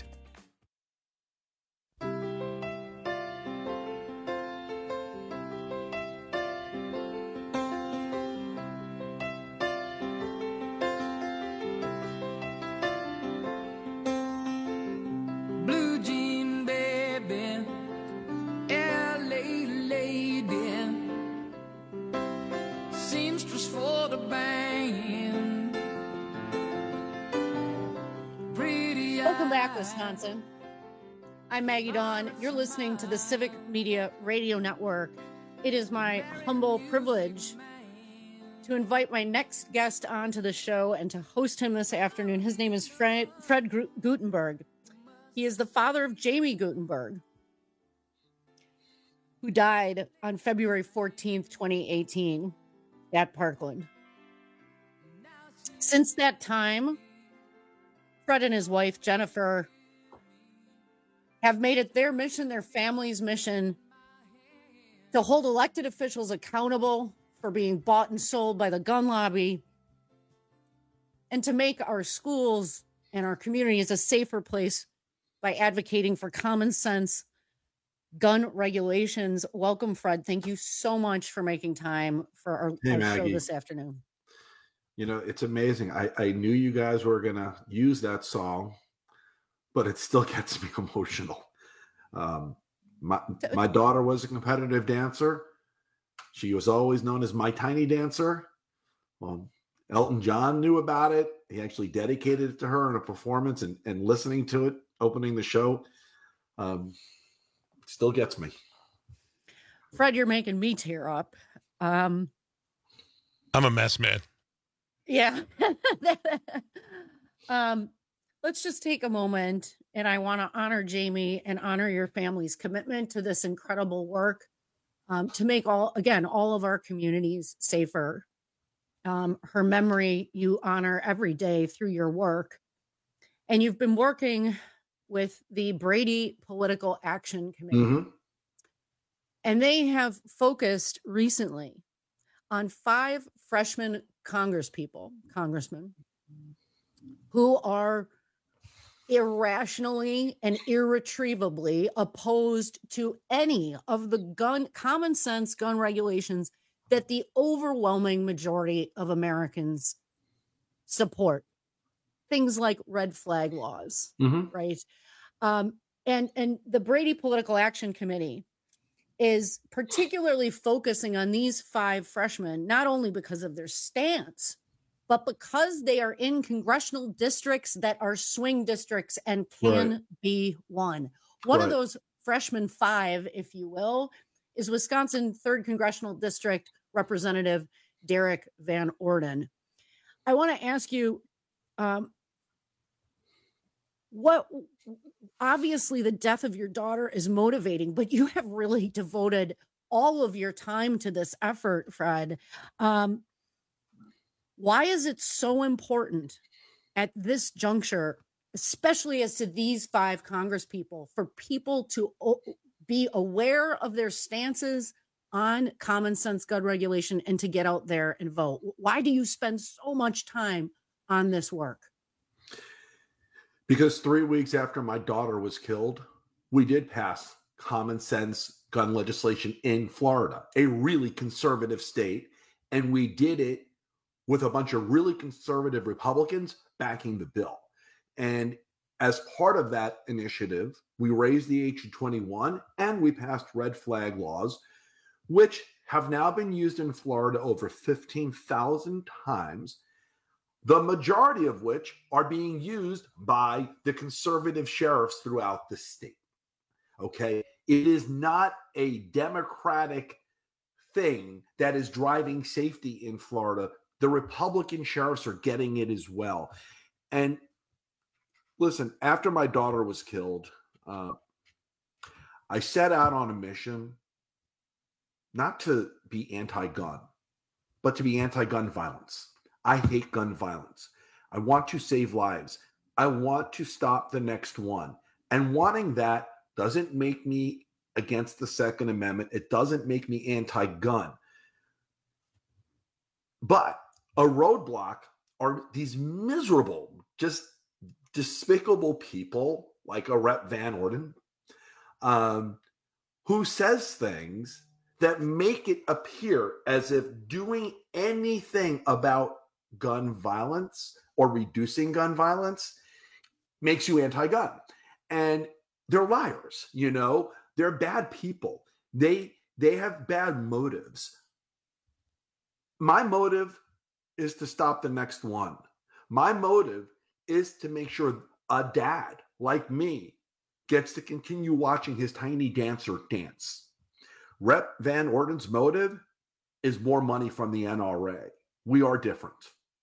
[SPEAKER 14] Welcome back, Wisconsin. I'm Maggie Dawn. You're listening to the Civic Media Radio Network. It is my humble privilege to invite my next guest onto the show and to host him this afternoon. His name is Fred, Fred Guttenberg. He is the father of Jamie Guttenberg, who died on February fourteenth, twenty eighteen at Parkland. Since that time, Fred and his wife, Jennifer, have made it their mission, their family's mission, to hold elected officials accountable for being bought and sold by the gun lobby, and to make our schools and our communities a safer place by advocating for common sense gun regulations. Welcome, Fred. Thank you so much for making time for our,
[SPEAKER 2] Hey,
[SPEAKER 14] our show
[SPEAKER 2] Maggie.
[SPEAKER 14] this afternoon.
[SPEAKER 2] You know, it's amazing. I, I knew you guys were going to use that song, but it still gets me emotional. Um, my, my daughter was a competitive dancer. She was always known as my tiny dancer. Well, Elton John knew about it. He actually dedicated it to her in a performance, and, and listening to it, opening the show, um, still gets me.
[SPEAKER 14] Fred, you're making me tear up. Um,
[SPEAKER 3] I'm a mess, man.
[SPEAKER 14] Yeah. um, let's just take a moment, and I want to honor Jamie and honor your family's commitment to this incredible work um, to make all, again, all of our communities safer. Um, her memory you honor every day through your work. And you've been working with the Brady Political Action Committee.
[SPEAKER 2] Mm-hmm.
[SPEAKER 14] And they have focused recently on five freshman congresspeople, congressmen, who are irrationally and irretrievably opposed to any of the gun, common sense gun regulations that the overwhelming majority of Americans support. Things like red flag laws,
[SPEAKER 2] Mhm.
[SPEAKER 14] right? Um, and, and the Brady Political Action Committee is particularly focusing on these five freshmen, not only because of their stance, but because they are in congressional districts that are swing districts and can
[SPEAKER 2] Right.
[SPEAKER 14] be won. One of
[SPEAKER 2] Right.
[SPEAKER 14] those freshman five, if you will, is Wisconsin third Congressional District Representative Derek Van Orden. I want to ask you, um, what obviously the death of your daughter is motivating, but you have really devoted all of your time to this effort, Fred. Um, why is it so important at this juncture, especially as to these five congresspeople, for people to o- be aware of their stances on common sense gun regulation and to get out there and vote? Why do you spend so much time on this work?
[SPEAKER 2] Because three weeks after my daughter was killed, we did pass common sense gun legislation in Florida, a really conservative state. And we did it with a bunch of really conservative Republicans backing the bill. And as part of that initiative, we raised the age of twenty-one and we passed red flag laws, which have now been used in Florida over fifteen thousand times, the majority of which are being used by the conservative sheriffs throughout the state. Okay? It is not a Democratic thing that is driving safety in Florida. The Republican sheriffs are getting it as well. And listen, after my daughter was killed, uh, I set out on a mission not to be anti-gun, but to be anti-gun violence. I hate gun violence. I want to save lives. I want to stop the next one. And wanting that doesn't make me against the Second Amendment. It doesn't make me anti-gun. But a roadblock are these miserable, just despicable people like a Rep Van Orden, um, who says things that make it appear as if doing anything about gun violence or reducing gun violence makes you anti-gun. And they're liars, you know, they're bad people. They they have bad motives. My motive is to stop the next one. My motive is to make sure a dad like me, gets to continue watching his tiny dancer dance. Rep Van Orden's motive is more money from the N R A. We are different.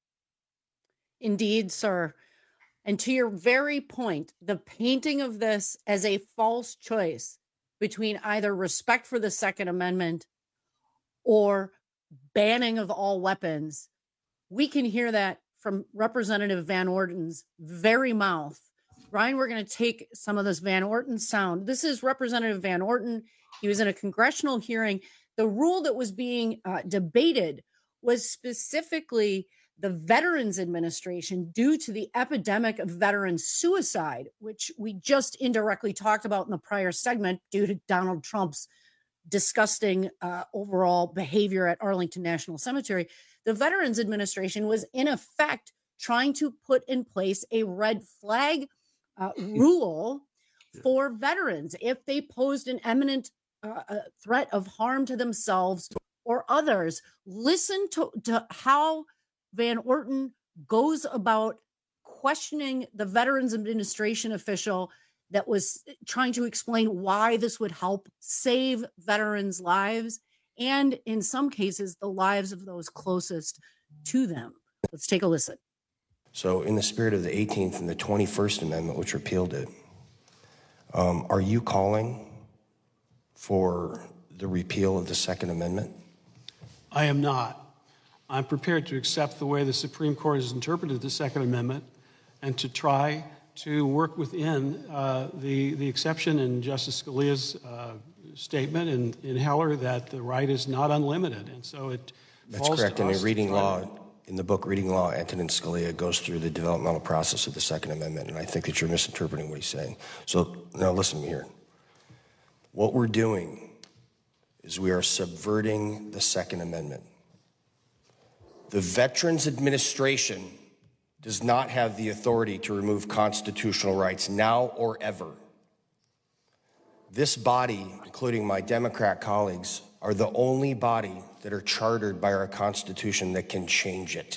[SPEAKER 14] Indeed, sir. And to your very point, the painting of this as a false choice between either respect for the Second Amendment or banning of all weapons, we can hear that from Representative Van Orden's very mouth. Ryan, we're going to take some of this Van Orten sound. This is Representative Van Orten. He was in a congressional hearing. The rule that was being uh, debated was specifically the Veterans Administration due to the epidemic of veteran suicide, which we just indirectly talked about in the prior segment due to Donald Trump's disgusting uh, overall behavior at Arlington National Cemetery. The Veterans Administration was in effect trying to put in place a red flag uh, rule for veterans if they posed an imminent uh, threat of harm to themselves or others. Listen to, to how Van Orten goes about questioning the Veterans Administration official that was trying to explain why this would help save veterans' lives and, in some cases, the lives of those closest to them. Let's take a listen.
[SPEAKER 6] So in the spirit of the eighteenth and the twenty-first Amendment, which repealed it, um, are you calling for the repeal of the Second Amendment?
[SPEAKER 8] I am not. I'm prepared to accept the way the Supreme Court has interpreted the Second Amendment and to try to work within uh, the, the exception in Justice Scalia's uh, statement in, in Heller that the right is not unlimited. And so it
[SPEAKER 6] That's
[SPEAKER 8] falls
[SPEAKER 6] correct.
[SPEAKER 8] to
[SPEAKER 6] In the
[SPEAKER 8] us
[SPEAKER 6] reading
[SPEAKER 8] to try
[SPEAKER 6] law,
[SPEAKER 8] to-
[SPEAKER 6] in the book Reading Law, Antonin Scalia goes through the developmental process of the Second Amendment, and I think that you're misinterpreting what he's saying. So now listen to me here. What we're doing is we are subverting the Second Amendment. The Veterans Administration does not have the authority to remove constitutional rights now or ever. This body, including my Democrat colleagues, are the only body that are chartered by our Constitution that can change it.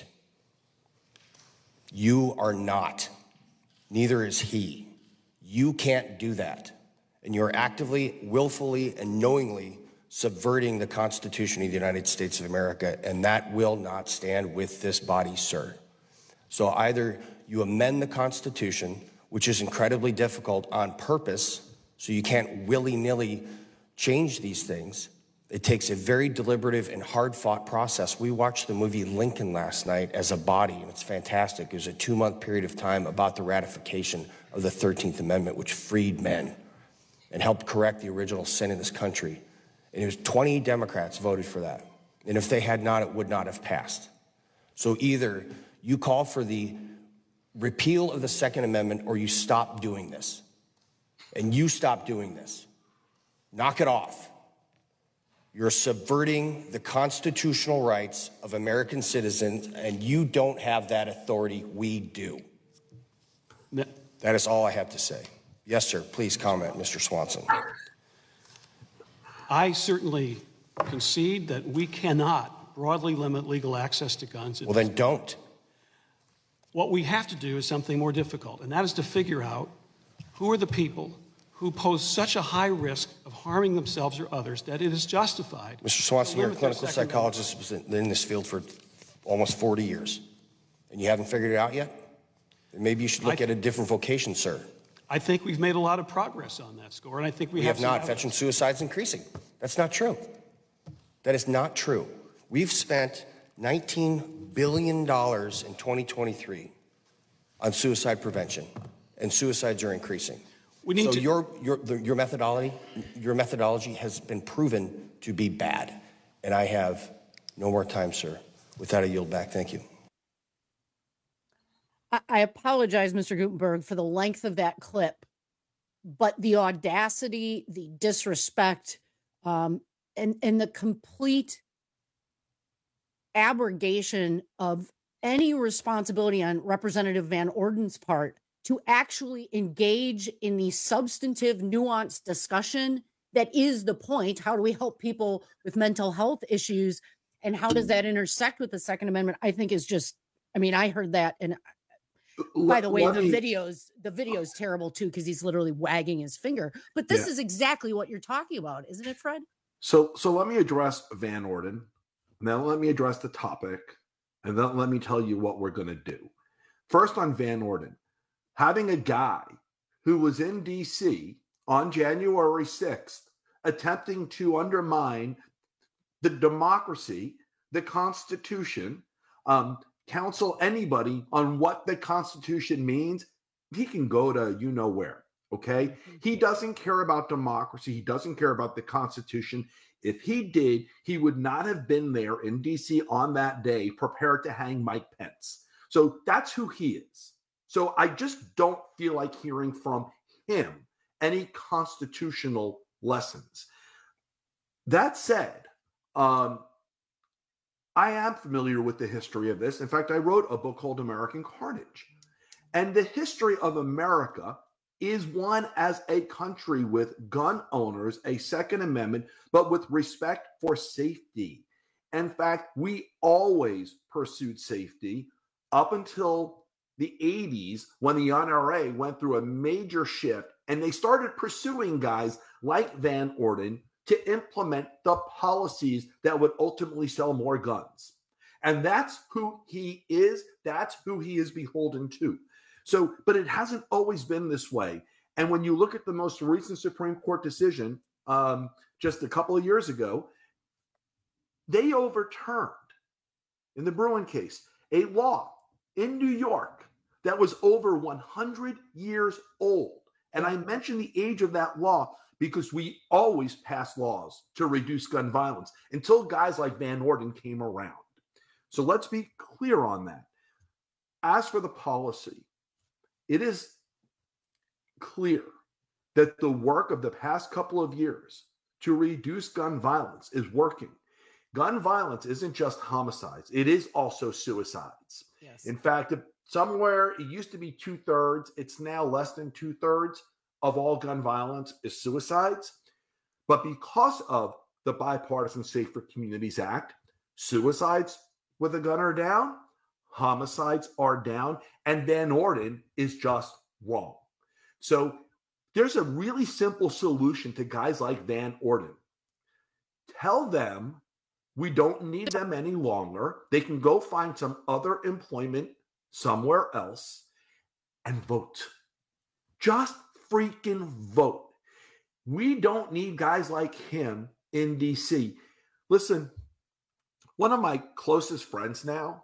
[SPEAKER 6] You are not. Neither is he. You can't do that. And you're actively, willfully, and knowingly subverting the Constitution of the United States of America, and that will not stand with this body, sir. So either you amend the Constitution, which is incredibly difficult on purpose, so you can't willy-nilly change these things. It takes a very deliberative and hard-fought process. We watched the movie Lincoln last night as a body, and it's fantastic. It was a two-month period of time about the ratification of the thirteenth Amendment, which freed men and helped correct the original sin in this country. And it was twenty Democrats voted for that. And if they had not, it would not have passed. So either you call for the repeal of the Second Amendment or you stop doing this. And you stop doing this. Knock it off. You're subverting the constitutional rights of American citizens, and you don't have that authority. We do. That is all I have to say. Yes, sir. Please comment, Mister Swanson.
[SPEAKER 8] I certainly concede that we cannot broadly limit legal access to guns.
[SPEAKER 6] Well, then don't.
[SPEAKER 8] What we have to do is something more difficult, and that is to figure out who are the people who pose such a high risk of harming themselves or others that it is justified.
[SPEAKER 6] Mister Swanson, you're a
[SPEAKER 8] limit their
[SPEAKER 6] clinical
[SPEAKER 8] Second
[SPEAKER 6] psychologist who's been in this field for almost forty years, and you haven't figured it out yet? Then maybe you should look
[SPEAKER 8] I-
[SPEAKER 6] at a different vocation, sir.
[SPEAKER 8] I think we've made a lot of progress on that score, and I think we,
[SPEAKER 6] We have
[SPEAKER 8] some
[SPEAKER 6] not.
[SPEAKER 8] outlets.
[SPEAKER 6] Veteran suicide's increasing. That's not true. That is not true. We've spent nineteen billion dollars in twenty twenty-three on suicide prevention, and suicides are increasing.
[SPEAKER 8] We need
[SPEAKER 6] so
[SPEAKER 8] to-
[SPEAKER 6] your, your, the- your methodology, your methodology has been proven to be bad. And I have no more time, sir. With that, I yield back. Thank you.
[SPEAKER 14] I- I apologize, Mister Gutenberg, for the length of that clip, but the audacity, the disrespect, um, and, and the complete abrogation of any responsibility on Representative Van Orden's part to actually engage in the substantive, nuanced discussion that is the point. How do we help people with mental health issues? And how does that intersect with the Second Amendment? I think is just, I mean, I heard that and By the way,
[SPEAKER 2] Let
[SPEAKER 14] the
[SPEAKER 2] me-
[SPEAKER 14] videos, the video's terrible too, because he's literally wagging his finger. But this
[SPEAKER 2] Yeah.
[SPEAKER 14] is exactly what you're talking about, isn't it, Fred?
[SPEAKER 2] So, so let me address Van Orden, and then let me address the topic, and then let me tell you what we're going to do. First, on Van Orden, having a guy who was in D C on January sixth attempting to undermine the democracy, the Constitution, um, counsel anybody on what the Constitution means, he can go to you know where. Okay. He doesn't care about democracy. He doesn't care about the Constitution. If he did, he would not have been there in D C on that day prepared to hang Mike Pence. So that's who he is. So I just don't feel like hearing from him any constitutional lessons. That said, um, I am familiar with the history of this. In fact, I wrote a book called American Carnage. And the history of America is one as a country with gun owners, a Second Amendment, but with respect for safety. In fact, we always pursued safety up until the eighties when the N R A went through a major shift and they started pursuing guys like Van Orden to implement the policies that would ultimately sell more guns. And that's who he is. That's who he is beholden to. So, but it hasn't always been this way. And when you look at the most recent Supreme Court decision um, just a couple of years ago, they overturned, in the Bruen case, a law in New York that was over one hundred years old. And I mention the age of that law because we always pass laws to reduce gun violence until guys like Van Orden came around. So let's be clear on that. As for the policy, it is clear that the work of the past couple of years to reduce gun violence is working. Gun violence isn't just homicides. It is also suicides.
[SPEAKER 14] Yes.
[SPEAKER 2] In fact, somewhere it used to be two thirds. It's now less than two thirds of all gun violence is suicides. But because of the Bipartisan Safer Communities Act, suicides with a gun are down, homicides are down, and Van Orden is just wrong. So there's a really simple solution to guys like Van Orden. Tell them we don't need them any longer. They can go find some other employment somewhere else and vote. Just freaking vote. We don't need guys like him in D C. Listen, one of my closest friends now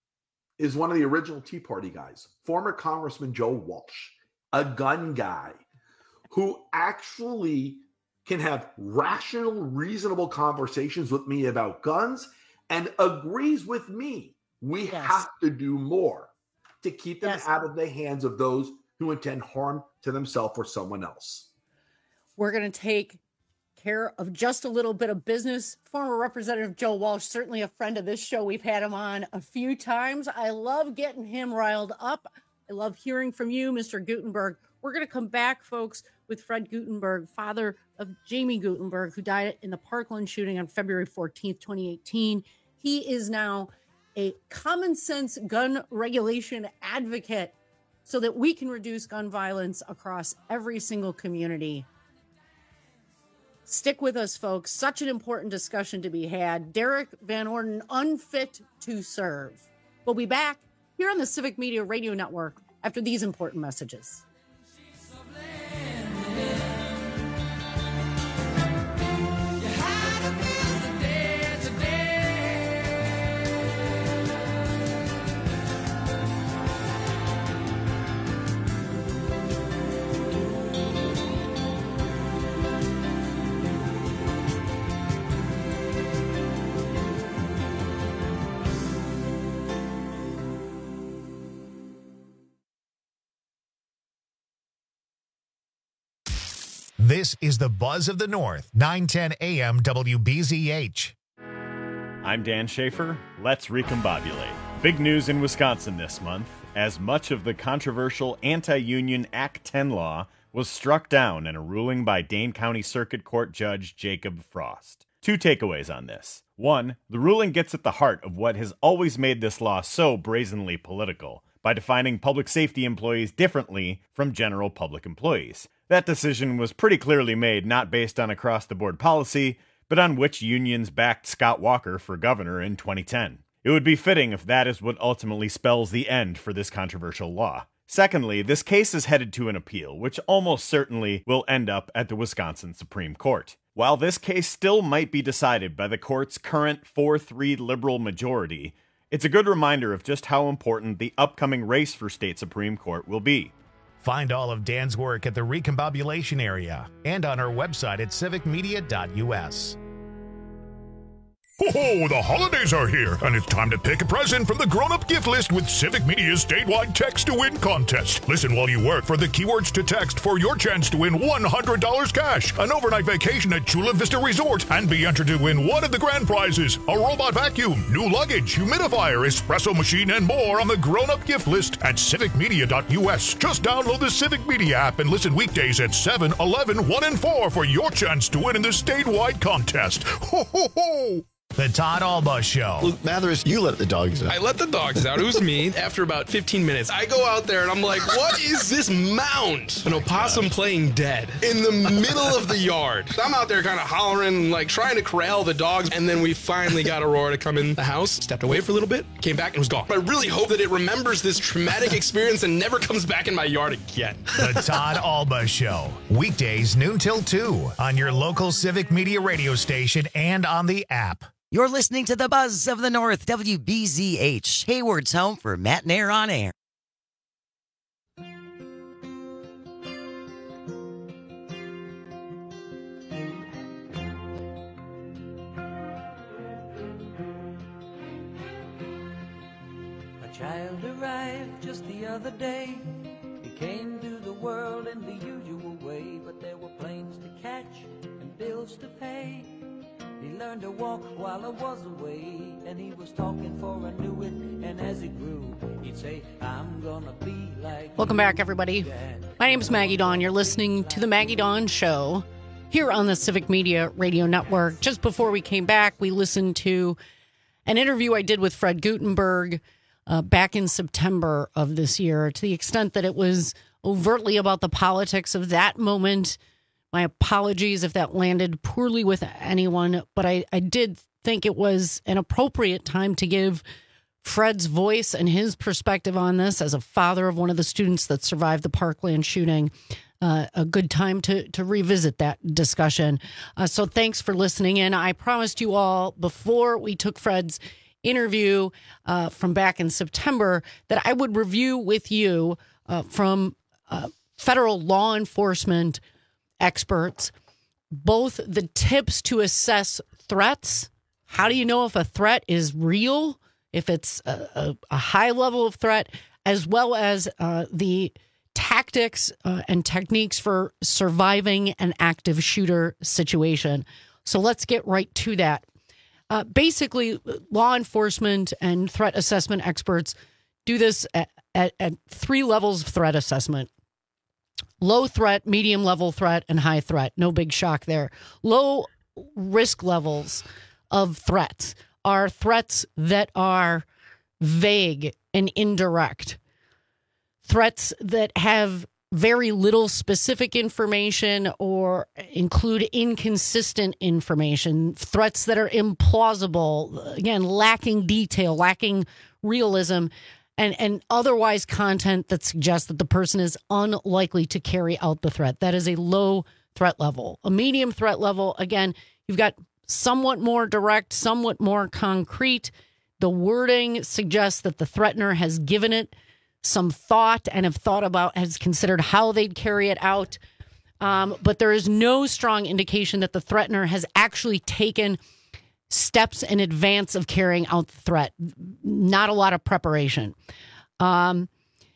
[SPEAKER 2] is one of the original Tea Party guys, former Congressman Joe Walsh, a gun guy who actually can have rational, reasonable conversations with me about guns and agrees with me. We
[SPEAKER 14] Yes.
[SPEAKER 2] have to do more to keep them
[SPEAKER 14] Yes.
[SPEAKER 2] out of the hands of those who intend harm to themselves or someone else.
[SPEAKER 14] We're going to take care of just a little bit of business. Former Representative Joe Walsh, certainly a friend of this show. We've had him on a few times. I love getting him riled up. I love hearing from you, Mister Gutenberg. We're going to come back, folks, with Fred Gutenberg, father of Jamie Gutenberg, who died in the Parkland shooting on February fourteenth, twenty eighteen. He is now a common sense gun regulation advocate so that we can reduce gun violence across every single community. Stick with us, folks. Such an important discussion to be had. Derek Van Orden, unfit to serve. We'll be back here on the Civic Media Radio Network after these important messages.
[SPEAKER 1] This is the Buzz of the North, nine ten A M W B Z H.
[SPEAKER 9] I'm Dan Schaefer. Let's recombobulate. Big news in Wisconsin this month, as much of the controversial anti-union Act ten law was struck down in a ruling by Dane County Circuit Court Judge Jacob Frost. Two takeaways on this. One, the ruling gets at the heart of what has always made this law so brazenly political, by defining public safety employees differently from general public employees. That decision was pretty clearly made not based on across-the-board policy, but on which unions backed Scott Walker for governor in twenty ten. It would be fitting if that is what ultimately spells the end for this controversial law. Secondly, this case is headed to an appeal, which almost certainly will end up at the Wisconsin Supreme Court. While this case still might be decided by the court's current four three liberal majority, it's a good reminder of just how important the upcoming race for state Supreme Court will be.
[SPEAKER 1] Find all of Dan's work at the Recombobulation area and on our website at civic media dot u s.
[SPEAKER 12] Oh, the holidays are here, and it's time to pick a present from the grown-up gift list with Civic Media's statewide text-to-win contest. Listen while you work for the keywords to text for your chance to win one hundred dollars cash, an overnight vacation at Chula Vista Resort, and be entered to win one of the grand prizes, a robot vacuum, new luggage, humidifier, espresso machine, and more on the grown-up gift list at civic media dot u s. Just download the Civic Media app and listen weekdays at seven, eleven, one, and four for your chance to win in the statewide contest. Ho, ho, ho!
[SPEAKER 1] The Todd Alba Show.
[SPEAKER 13] Luke Mathers, you let the dogs out.
[SPEAKER 15] I let the dogs out. It was me. After about fifteen minutes, I go out there and I'm like, what is this mound? An opossum oh playing dead in the middle of the yard. I'm out there kind of hollering, like trying to corral the dogs. And then we finally got Aurora to come in the house, stepped away for a little bit, came back and was gone. I really hope that it remembers this traumatic experience and never comes back in my yard again.
[SPEAKER 1] The Todd Alba Show. Weekdays noon till two on your local Civic Media radio station and on the app.
[SPEAKER 16] You're listening to the Buzz of the North, W B Z H, Hayward's home for Matt and Air on Air.
[SPEAKER 17] A child arrived just the other day. He came to the world in the usual way, but there were planes to catch and bills to pay. He learned to walk while I was away, and he was talking for I knew it, and as he grew, he'd say, I'm gonna be like...
[SPEAKER 14] Welcome back, everybody. My name is Maggie Dawn. You're listening to The Maggie Dawn Show here on the Civic Media Radio Network. Just before we came back, we listened to an interview I did with Fred Gutenberg uh, back in September of this year, to the extent that it was overtly about the politics of that moment. My apologies if that landed poorly with anyone, but I, I did think it was an appropriate time to give Fred's voice and his perspective on this as a father of one of the students that survived the Parkland shooting. Uh, a good time to to revisit that discussion. Uh, so thanks for listening in. I promised you all before we took Fred's interview uh, from back in September that I would review with you uh, from uh, federal law enforcement experts, both the tips to assess threats. How do you know if a threat is real, if it's a, a, a high level of threat, as well as uh, the tactics uh, and techniques for surviving an active shooter situation. So let's get right to that. Uh, basically, law enforcement and threat assessment experts do this at, at, at three levels of threat assessment. Low threat, medium level threat, and high threat. No big shock there. Low risk levels of threats are threats that are vague and indirect. Threats that have very little specific information or include inconsistent information. Threats that are implausible, again, lacking detail, lacking realism. And, and otherwise content that suggests that the person is unlikely to carry out the threat. That is a low threat level. A medium threat level, again, you've got somewhat more direct, somewhat more concrete. The wording suggests that the threatener has given it some thought and have thought about, has considered how they'd carry it out. Um, but there is no strong indication that the threatener has actually taken steps in advance of carrying out the threat. Not a lot of preparation. Um,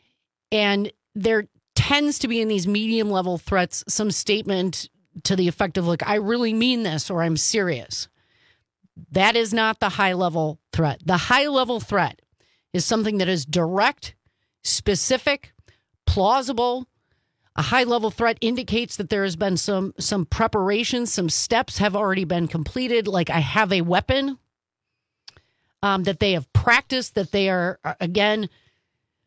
[SPEAKER 14] and there tends to be in these medium level threats some statement to the effect of, like, I really mean this, or I'm serious. That is not the high level threat. The high level threat is something that is direct, specific, plausible. A high-level threat indicates that there has been some some preparation, some steps have already been completed, like I have a weapon, um, that they have practiced, that they are, again,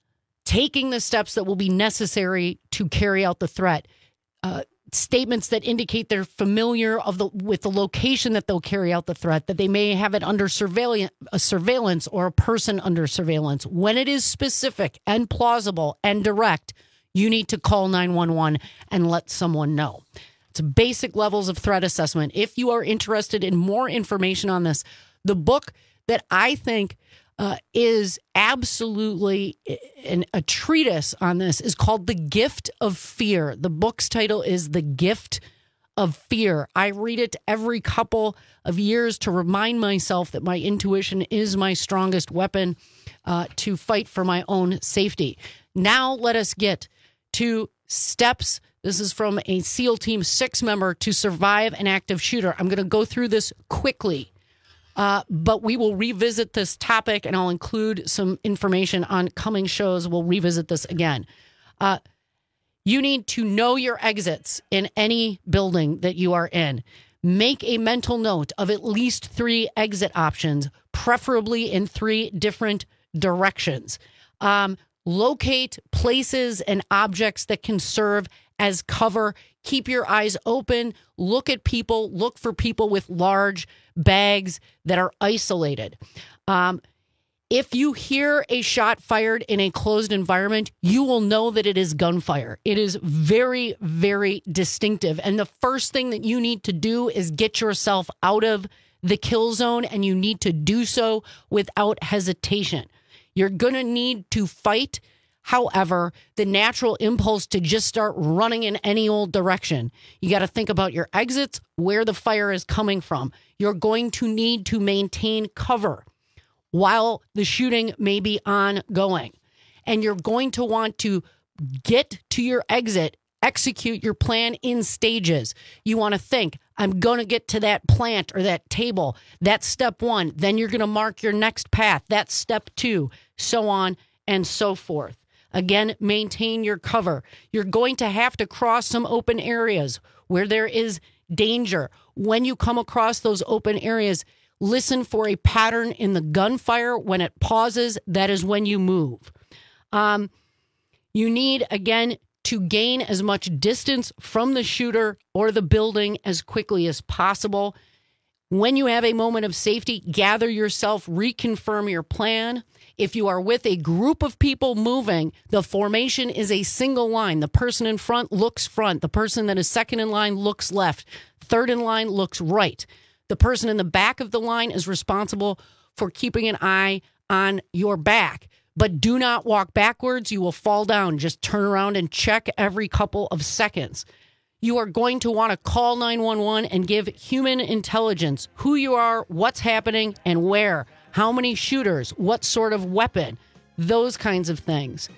[SPEAKER 14] taking the steps that will be necessary to carry out the threat. Uh, statements that indicate they're familiar of the with the location that they'll carry out the threat, that they may have it under surveillance, a surveillance or a person under surveillance. When it is specific and plausible and direct, you need to call nine one one and let someone know. It's basic levels of threat assessment. If you are interested in more information on this, the book that I think uh, is absolutely an, a treatise on this is called The Gift of Fear. The book's title is The Gift of Fear. I read it every couple of years to remind myself that my intuition is my strongest weapon uh, to fight for my own safety. Now let us get to steps. This is from a SEAL Team six member to survive an active shooter. I'm going to go through this quickly. Uh, but we will revisit this topic, and I'll include some information on coming shows. We'll revisit this again. Uh, you need to know your exits in any building that you are in. Make a mental note of at least three exit options, preferably in three different directions. Um, locate places and objects that can serve as cover. Keep your eyes open. Look at people. Look for people with large bags that are isolated. Um, if you hear a shot fired in a closed environment, you will know that it is gunfire. It is very, very distinctive. And the first thing that you need to do is get yourself out of the kill zone, and you need to do so without hesitation. You're going to need to fight. However, the natural impulse to just start running in any old direction. You got to think about your exits, where the fire is coming from. You're going to need to maintain cover while the shooting may be ongoing. And you're going to want to get to your exit, execute your plan in stages. You want to think, I'm going to get to that plant or that table. That's step one. Then you're going to mark your next path. That's step two, so on and so forth. Again, maintain your cover. You're going to have to cross some open areas where there is danger. When you come across those open areas, listen for a pattern in the gunfire. When it pauses, that is when you move. Um, you need, again, to gain as much distance from the shooter or the building as quickly as possible. When you have a moment of safety, gather yourself, reconfirm your plan. If you are with a group of people moving, the formation is a single line. The person in front looks front. The person that is second in line looks left. Third in line looks right. The person in the back of the line is responsible for keeping an eye on your back. But do not walk backwards. You will fall down. Just turn around and check every couple of seconds. You are going to want to call nine one one and give human intelligence who you are, what's happening, and where. How many shooters, what sort of weapon, those kinds of things.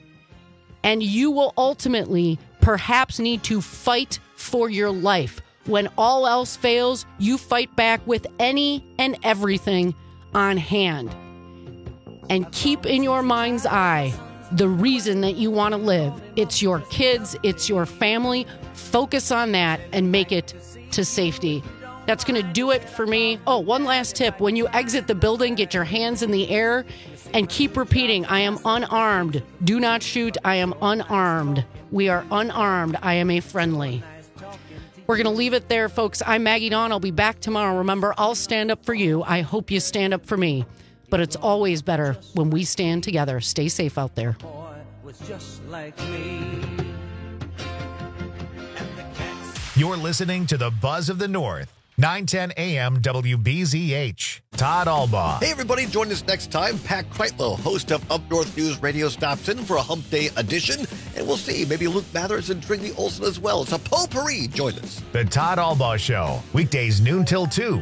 [SPEAKER 14] And you will ultimately perhaps need to fight for your life. When all else fails, you fight back with any and everything on hand. And keep in your mind's eye the reason that you want to live. It's your kids, it's your family. Focus on that and make it to safety. That's going to do it for me. Oh, one last tip. When you exit the building, get your hands in the air and keep repeating, I am unarmed. Do not shoot. I am unarmed. We are unarmed. I am a friendly. We're going to leave it there, folks. I'm Maggie Dawn. I'll be back tomorrow. Remember, I'll stand up for you. I hope you stand up for me. But it's always better when we stand together. Stay safe out there.
[SPEAKER 1] You're listening to the Buzz of the North. nine ten a.m. W B Z H. Todd Albaugh.
[SPEAKER 7] Hey, everybody. Join us next time. Pat Kreitlow, host of Up North News Radio, stops in for a Hump Day edition. And we'll see. Maybe Luke Mathers and Trinity Olsen as well. It's a potpourri. Join us.
[SPEAKER 1] The Todd Albaugh Show. Weekdays noon till two.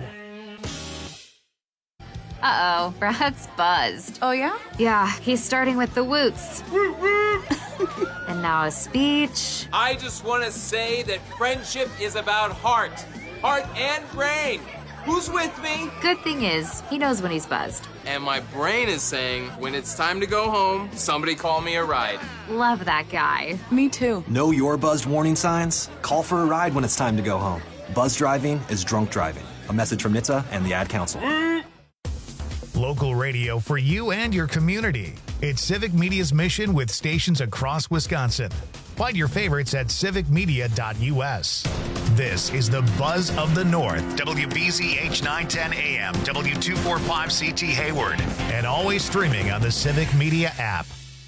[SPEAKER 18] Uh-oh. Brad's buzzed.
[SPEAKER 19] Oh, yeah?
[SPEAKER 18] Yeah. He's starting with the woots. And now a speech.
[SPEAKER 20] I just want to say that friendship is about heart. Heart and brain. Who's with me?
[SPEAKER 18] Good thing is, he knows when he's buzzed.
[SPEAKER 20] And my brain is saying, when it's time to go home, somebody call me a ride.
[SPEAKER 18] Love that guy.
[SPEAKER 19] Me too.
[SPEAKER 21] Know your buzzed warning signs? Call for a ride when it's time to go home. Buzz driving is drunk driving. A message from N H T S A and the Ad Council.
[SPEAKER 1] local radio for you and your community. It's Civic Media's mission with stations across Wisconsin. Find your favorites at civic media dot u s. This is the Buzz of the North, W B Z H nine ten A M, W two forty-five C T Hayward, and always streaming on the Civic Media app.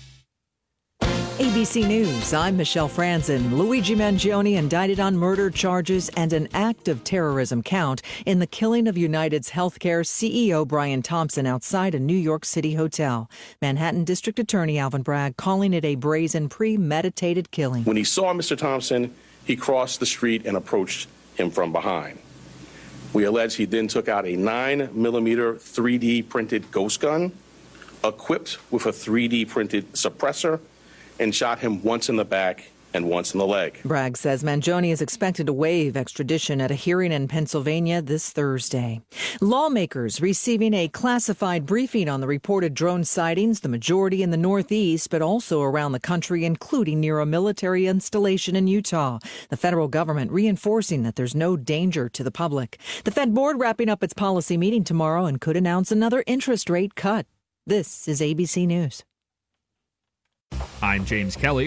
[SPEAKER 5] A B C News, I'm Michelle Franzen. Luigi Mangione indicted on murder charges and an act of terrorism count in the killing of United's healthcare C E O Brian Thompson outside a New York City hotel. Manhattan District Attorney Alvin Bragg calling it a brazen, premeditated killing.
[SPEAKER 10] When he saw Mister Thompson, he crossed the street and approached him from behind. We allege he then took out a nine millimeter three D printed ghost gun, equipped with a three D printed suppressor, and shot him once in the back and once in the leg.
[SPEAKER 5] Bragg says Mangione is expected to waive extradition at a hearing in Pennsylvania this Thursday. Lawmakers receiving a classified briefing on the reported drone sightings, the majority in the Northeast, but also around the country, including near a military installation in Utah. The federal government reinforcing that there's no danger to the public. The Fed board wrapping up its policy meeting tomorrow and could announce another interest rate cut. This is A B C News.
[SPEAKER 19] I'm James Kelly.